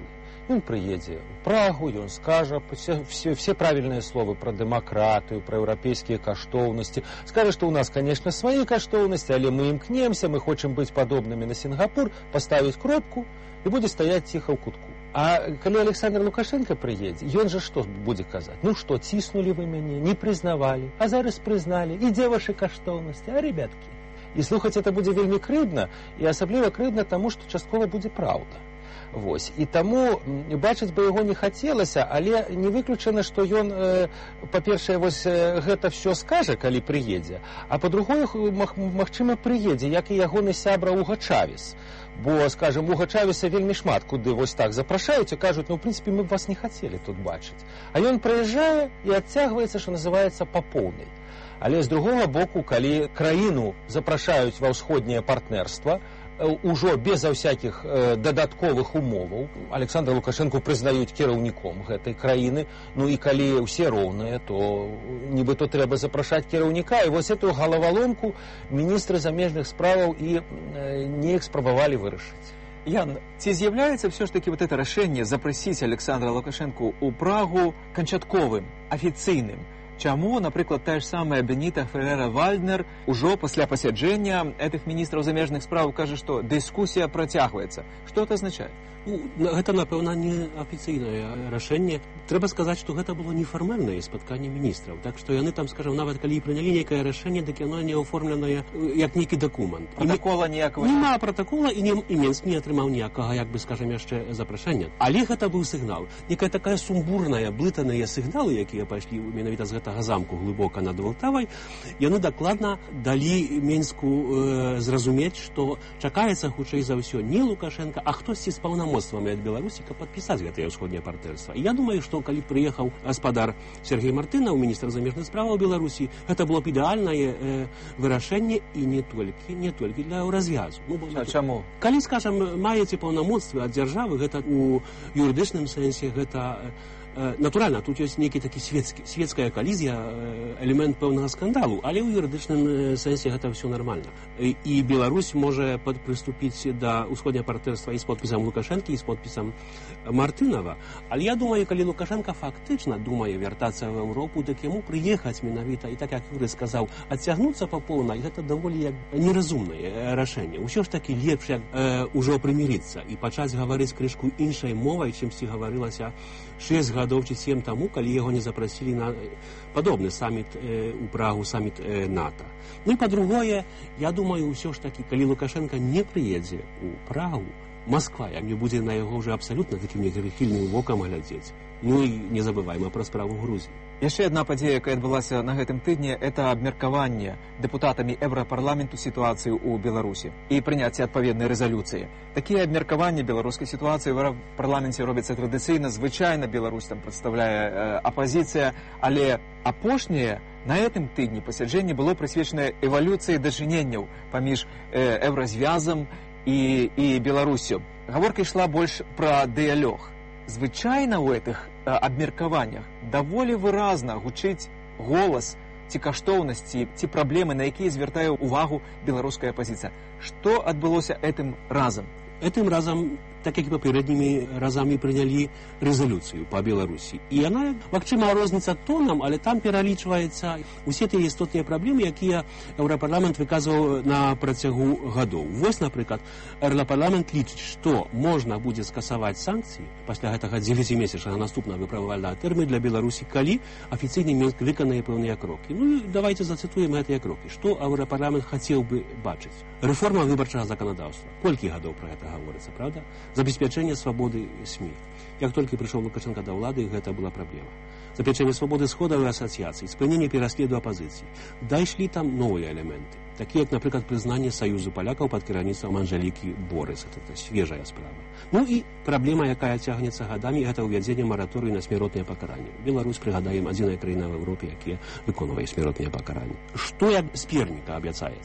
Ён прыедзе ў Прагу, ён скажа все, все, все правільныя словы пра дэмакратыю, пра еўрапейскія каштоўнасці. Скажа, што ў нас, конечно, свае каштоўнасці, але мы імкнемся, мы хочам быць падобнымі на Сінгапур, паставіць кропку і будзе стаяць ціха ў кутку. А калі Александр Лукашенко прыедзе, ён жа што будзе казаць? Ну што, ціснулі вы мяне, не прызнавалі, а зараз прызналі, і дзе вашы каштоўнасці, а ребяткі? І слухаць это будзе вельмі крыўдна, і асабліва крыўдна таму, што часткова будзе праўда. Вось. І таму бачыць бы яго не хацелася, але не выключана, што ён, э, па-першае, вось э, гэта все скажа, калі прыедзе, а па-другое, маг, магчыма, прыедзе, як і ягоны сябра Уга Чавес. Бо, скажем, Уга Чавеса вельмі шмат куды вось так запрашаюць і кажуць, ну, в прынцыпе, мы б вас не хацелі тут бачыць. А ён прыязджае і адцягваецца, што называецца, па поўнай. Але з другога боку, калі краіну запрашаюць ва ўсходняе партнерства, ужо беза ўсякіх э, дадатковых умоваў, Александра Лукашенко прызнаюць кіраўніком гэтай краіны, ну і калі ўсе роўныя, то нібыто трэба запрашаць кіраўніка, і вось эту галаваломку міністры замежных справаў і э, неяк спрабавалі вырашыць. Ян, ці з'яўляецца все ж таки вот это рашэнне запрасіць Александра Лукашенко ў Прагу канчатковым, афіцыйным? Чаму, напрыклад, тая ж самая Беніта Ферера-Вальднер ужо пасля пасяджэння гэтых міністраў замежных справ кажа, што дыскусія працягваецца. Што это азначае? Ну, гэта, напэўна, не афіцыйнае рашэнне. Трэба сказаць, што гэта было нефармальнае спатканне міністраў. Так што яны там, скажам, нават калі прынялі нейкае рашэнне, дык яно не аформленае як нейкі дакумент. Пратакола ніякага. Нема пратакола, і, не, і Менск не атрымаў ніякага, як бы, скажам, яшчэ запрашэння. Але гэта быў сігнал. Некая такая сумбурная, блытаныя сігналы, якія пайшлі менавіта з гэтага замку глыбока над Валтавай, яны дакладна далі Менску э, зразумець, што чакаецца, хутчэй за ўсё, не Лукашенко, а хтосьці з паўнамоцтвамі ад Беларусі, каб падпісаць гэтае ўсходняе партнерства. І я думаю, што калі прыехаў гаспадар Сергей Мартынаў, міністр замежных справаў Беларусі, гэта было б ідэальнае э, вырашэнне і не толькі не толькі для развязу. Ну, бо, а чаму? Калі, скажам, маеце паўнамоцтвы ад дзяржавы, гэта у юрыдычным сэнсе, гэта натуральна, тут ёсць нейкі такі светскі, светская калізія, элемент пэўнага скандалу, але ў юрыдычным сэнсе гэта ўсё нармальна. І, і Беларусь можа прыступіць да ўсходняга партнерства і з подпісам Лукашэнкі, і з подпісам Мартынова. Але я думаю, калі Лукашенко фактычна думае вяртацца ў Еўропу, дык яму прыехаць менавіта, і так як Юрый сказаў, адцягнуцца па поўнай, гэта даволі як неразумнае рашэнне. Усё ж такі лепш як э, ужо прымірыцца і пачаць гаварыць крышку іншай мовай, чымсьці гаварылася шэсць гадоў ці сем таму, калі яго не запрасілі на падобны саміт э, у Прагу, саміт э, НАТО. Ну і па-другое, я думаю, ўсё ж такі, калі Лукашенко не прыедзе ў Прагу, Москва, як не будзе на яго ўжо абсалютна такім негрыхільным вокам глядзець. Ну і не забываем пра справу Грузіі. Яшчэ адна падзея, якая адбылася на гэтым тыдні, это абмеркаванне дэпутатамі Еўрапарламенту сітуацыі ў Беларусі і прыняцце адпаведнай рэзалюцыі. Такія абмеркаванні беларускай сітуацыі ў Еўрапарламенце робяцца традыцыйна, звычайна Беларусь там прадстаўляе э, апазіцыя, але апошняе на гэтым тыдні пасяджэнне было прысвечанае эвалюцыі дачыненняў паміж э, еўразвязам і, і Беларусю. Гаворка ішла больш пра дыялог. Звычайна ў гэтых абмеркаваннях даволі выразна гучыць голас ці каштоўнасці, ці праблемы, на якія звяртае ўвагу беларуская апазіцыя. Што адбылося гэтым разам? Гэтым разам, так як і папярэднімі разамі, прынялі рэзалюцыю па Беларусі. І яна, магчыма, розніца тонам, але там пералічваецца усе тыя істотныя праблемы, якія Еўрапарламент выказваў на працягу гадоў. Вось, напрыклад, Еўрапарламент лічыць, што можна будзе скасаваць санкцыі пасля гэтага дзевяцімесячнага наступнага выпрабавальнага тэрміну для Беларусі, калі афіцыйны Менск выканае пэўныя крокі. Ну і давайте зацытуем гэтыя крокі. Што Еўрапарламент хацеў бы бачыць? Рэформа выбарчага заканадаўства. Колькі гадоў пра гэта гаворыцца, правда? Забеспячэнне свабоды СМІ. Як толькі прыйшоў Лукашенко да ўлады, гэта была праблема. Забеспячэнне свабоды сходавай асацыяцыі, спыненне пераследу апазіцыі. Дайшлі там новыя элементы, такія як, напрыклад, прызнанне саюзу палякаў пад кіраўніцтвам Анжэлікі Борыс. Это свежая справа. Ну і праблема, якая цягнецца гадамі, гэта ўвядзенне мараторыю на смяротнае пакаранне. Беларусь, прыгадаем, адзіная краіна ў Еўропе, якія выконвае смяротнае пакаранне. Што як сперніка абяцаецца?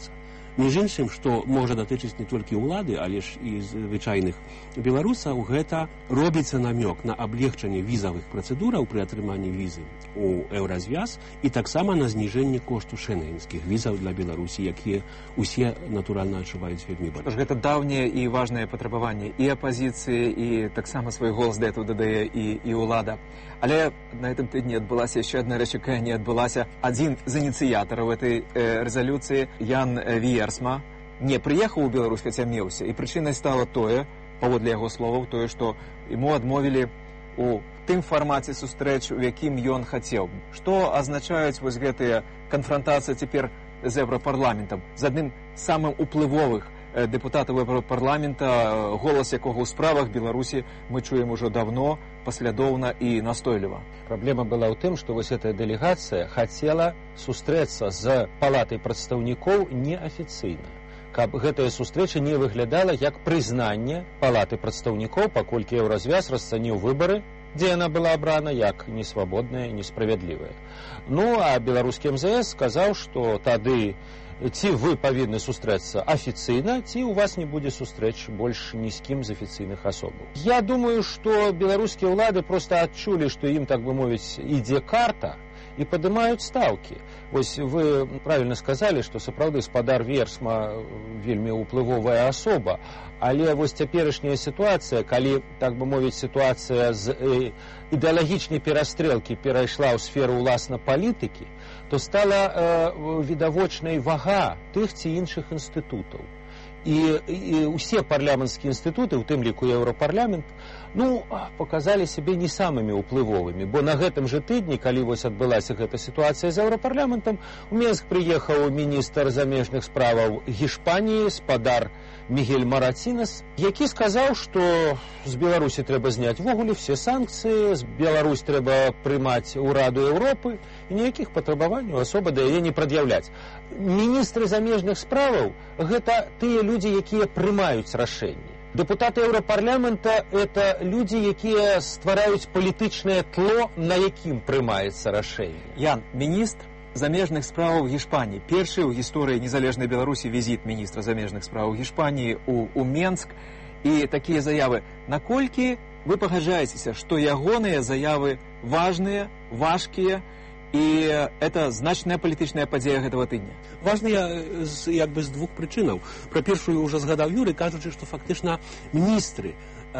Між іншым, што можа датычыць не толькі ўлады, але ж і звычайных беларусаў, гэта робіцца намёк на аблегчанне візавых працэдураў пры атрыманні візы у еўразвяз і таксама на зніжэнне кошту шэнгенскіх візаў для Беларусі, якія ўсе, натуральна, адчуваюць вельмі больш. Гэта даўнее і важнае патрабаванне і апазіцыі, і таксама свой голас да этого дадае і, і ўлада. Але на гэтым тыдні адбылася яшчэ адна рэч, якая не адбылася. Адзін з ініцыятараў этой э, рэзалюцыі, Ян Віерсма, не прыехаў у Беларусь, хаця меўся, і прычынай стала тое, паводле яго словаў, тое, што яму адмовілі у тым фармаце сустрэч, у якім ён хацеў. Што азначаюць вось гэтыя канфрантацыі цяпер з еўрапарламентам, з адным з самым уплывовых депутатаў еўрапарламента, голас якога ў справах Беларусі мы чуем ужо давно, паслядоўна і настойліва. Праблема была ў тым, што вось эта дэлегацыя хацела сустрэцца з палатай прадстаўнікоў неафіцыйна, каб гэтая сустрэча не выглядала як прызнанне палаты прадстаўнікоў, паколькі еўразвяз расцаніў выбары, дзе яна была абрана як несвабодная, несправядлівая. Ну, а беларускі эм зэ эс сказаў, што тады ці вы павінны сустрэцца афіцыйна, ці у вас не будзе сустрэч больш ні з кім з афіцыйных асобаў. Я думаю, што беларускія ўлады проста адчулі, што ім, так бы мовіць, ідзе карта, і падымаюць стаўкі. Вось вы правільна сказалі, што сапраўды спадар Віерсма вельмі ўплывовая асоба, але вось цяперашняя сітуацыя, калі, так бы мовіць, сітуацыя з э, ідэалагічнай перастрэлкі перайшла ў сферу ўласна палітыкі, то стала э, відавочнай вага тых ці іншых інстытутаў. І, і усе парламенцкія інстытуты, у тым ліку еўрапарламент, ну, показалі сябе не самымі ўплывовымі, бо на гэтым жа тыдні, калі вось адбылася гэта сітуацыя з еўрапарламентам, у Менск прыехаў міністр замежных справаў Гішпаніі, спадар Мігель Маратінас, які сказаў, што з Беларусі трэба зняць ввогуле все санкцыі, з Беларусь трэба прымаць у Раду Еўропы, і ніякіх патрабаванняў асоба да яе не прад'яўляць. Міністры замежных справаў – гэта тыя людзі, якія прымаюць рашэнні. Дэпутаты еўрапарламента – это людзі, якія ствараюць палітычнае тло, на якім прымаецца рашэнне. Ян, міністр замежных справаў Гішпаніі. Першы ў гісторыі незалежнай Беларусі візіт міністра замежных справаў Гішпаніі ў, у Менск. І такія заявы. Наколькі вы пагаджаецеся, што ягоныя заявы важныя, важкія, і это значная палітычная падзея гэтага тыдня? Важная з, як бы з двух прычынаў. Пра першую ўжо згадаў Юрый, кажучы, што фактычна міністры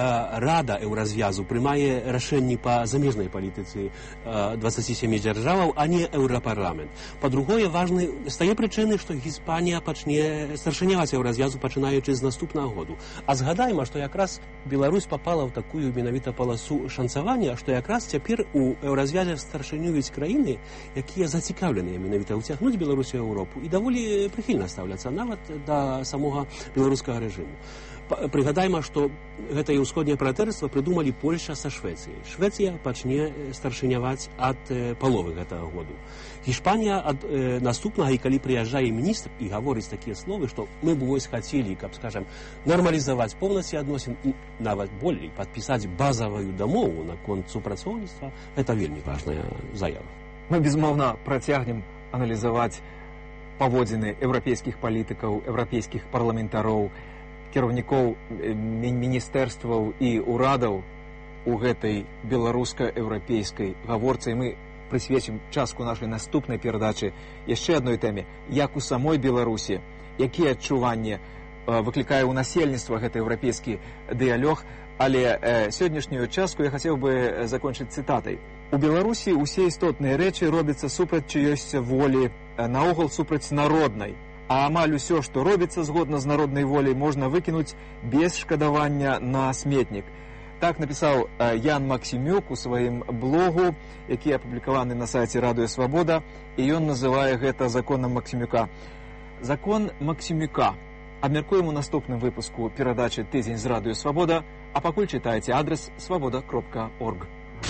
Рада еўразвязу прымае рашэнні па замежнай палітыцы дваццаці сямі дзяржаваў, а не еўрапарламент. Па-другое, важны з тае прычыны, што Гіспанія пачне старшыняваць еўразвязу, пачынаючы з наступнага году. А згадаем, што якраз Беларусь папала ў такую менавіта паласу шанцавання, што якраз цяпер у еўразвязе старшынююць краіны, якія зацікаўленыя менавіта ўцягнуць Беларусь у Еўропу і даволі прыхільна стаўляцца нават да самога беларускага рэжыму. Прыгадаем, што гэтае ўсходняе братэрства прыдумалі Польша са Швецыяй. Швецыя пачне старшыняваць ад паловы гэтага году. Гішпанія ад э, наступнага, і калі прыязджае міністр і гаворыць такія словы, што мы б вось хацелі, каб, скажам, нармалізаваць поўнасці адносін і нават болей падпісаць базавую дамову наконт супрацоўніцтва, гэта вельмі важная заява. Мы, безумоўна, працягнем аналізаваць паводзіны еўрапейскіх палітыкаў, еўрапейскіх парламентароў, кіраўнікоў міністэрстваў і ўрадаў у гэтай беларуска-еўрапейскай гаворцы. І мы прысвечым частку нашай наступнай перадачы яшчэ адной тэме, як у самой Беларусі, якія адчуванні выклікае ў насельніцтва гэты еўрапейскі дыялог. Але э, сённяшнюю частку я хацеў бы закончыць цытатай. У Беларусі ўсе істотныя рэчы робяцца супраць чыёйсь волі, наогул супраць народнай. А амаль усё, што робіцца згодна з народнай воляй, можна выкінуць без шкадавання на сметнік. Так напісаў Ян Максімюк у сваім блогу, які апублікаваны на сайце Радыё Свабода, і ён называе гэта законам Максімюка. Закон Максімюка. Абмяркуем у наступным выпуску перадачы «Тыдзень з Радыё Свабода», а пакуль чытайце адрес свабода кропка орг.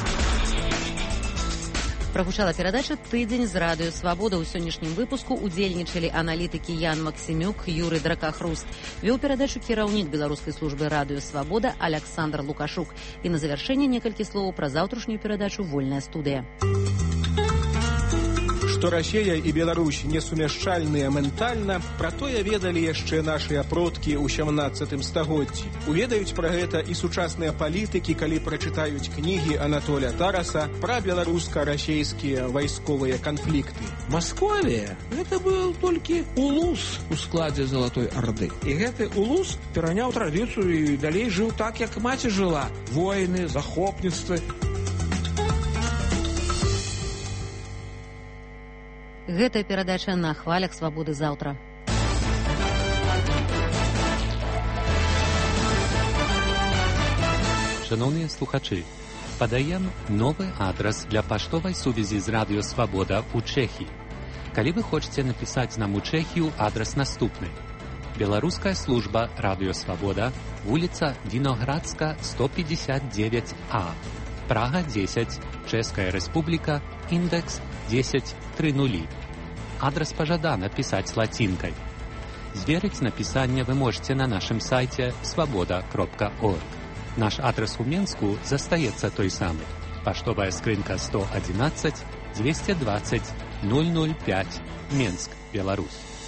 Прагучала перадача «Тыдзень з Радыё Свабода». У сённяшнім выпуску удзельнічалі аналітыкі Ян Максімюк, Юрый Дракахруст. Вёў перадачу кіраўнік беларускай службы «Радыё Свабода» Александр Лукашук. І на завяршэнне некалькі словаў пра заўтрашнюю перадачу «Вольная студыя». Што Расія і Беларусь несумяшчальныя ментальна, пра тое ведалі яшчэ нашыя продкі ў сямнаццатым стагоддзі. Уведаюць пра гэта і сучасныя палітыкі, калі прачытаюць кнігі Анатоля Тараса пра беларуска-расейскія вайсковыя канфлікты. Масковія – гэта быў толькі улус у складзе Залатой Арды. І гэты улус пераняў традыцыю і далей жыў так, як маці жыла. Войны, захопніцтвы. Гэтая перадача на хвалях свабоды заўтра. Шановныя слухачы, падаем новы адрас для паштовай сувязі з радыё «Свабода» ў Чэхіі. Калі вы хочаце напісаць нам у Чэхію, адрас наступны. Беларуская служба радыё «Свабода», вуліца Віноградска, сто пятьдесят девять А, Прага десять, Чэшская Рэспубліка, індекс десять тридцать. Адрас пажадана пісаць лацінкай. Зверыць напісанне вы можете на нашым сайце свабода кропка орг. Наш адрас у Менску застаецца той самы. Паштовая скрынка сто одиннадцать двести двадцать ноль ноль пять, Менск, Беларусь.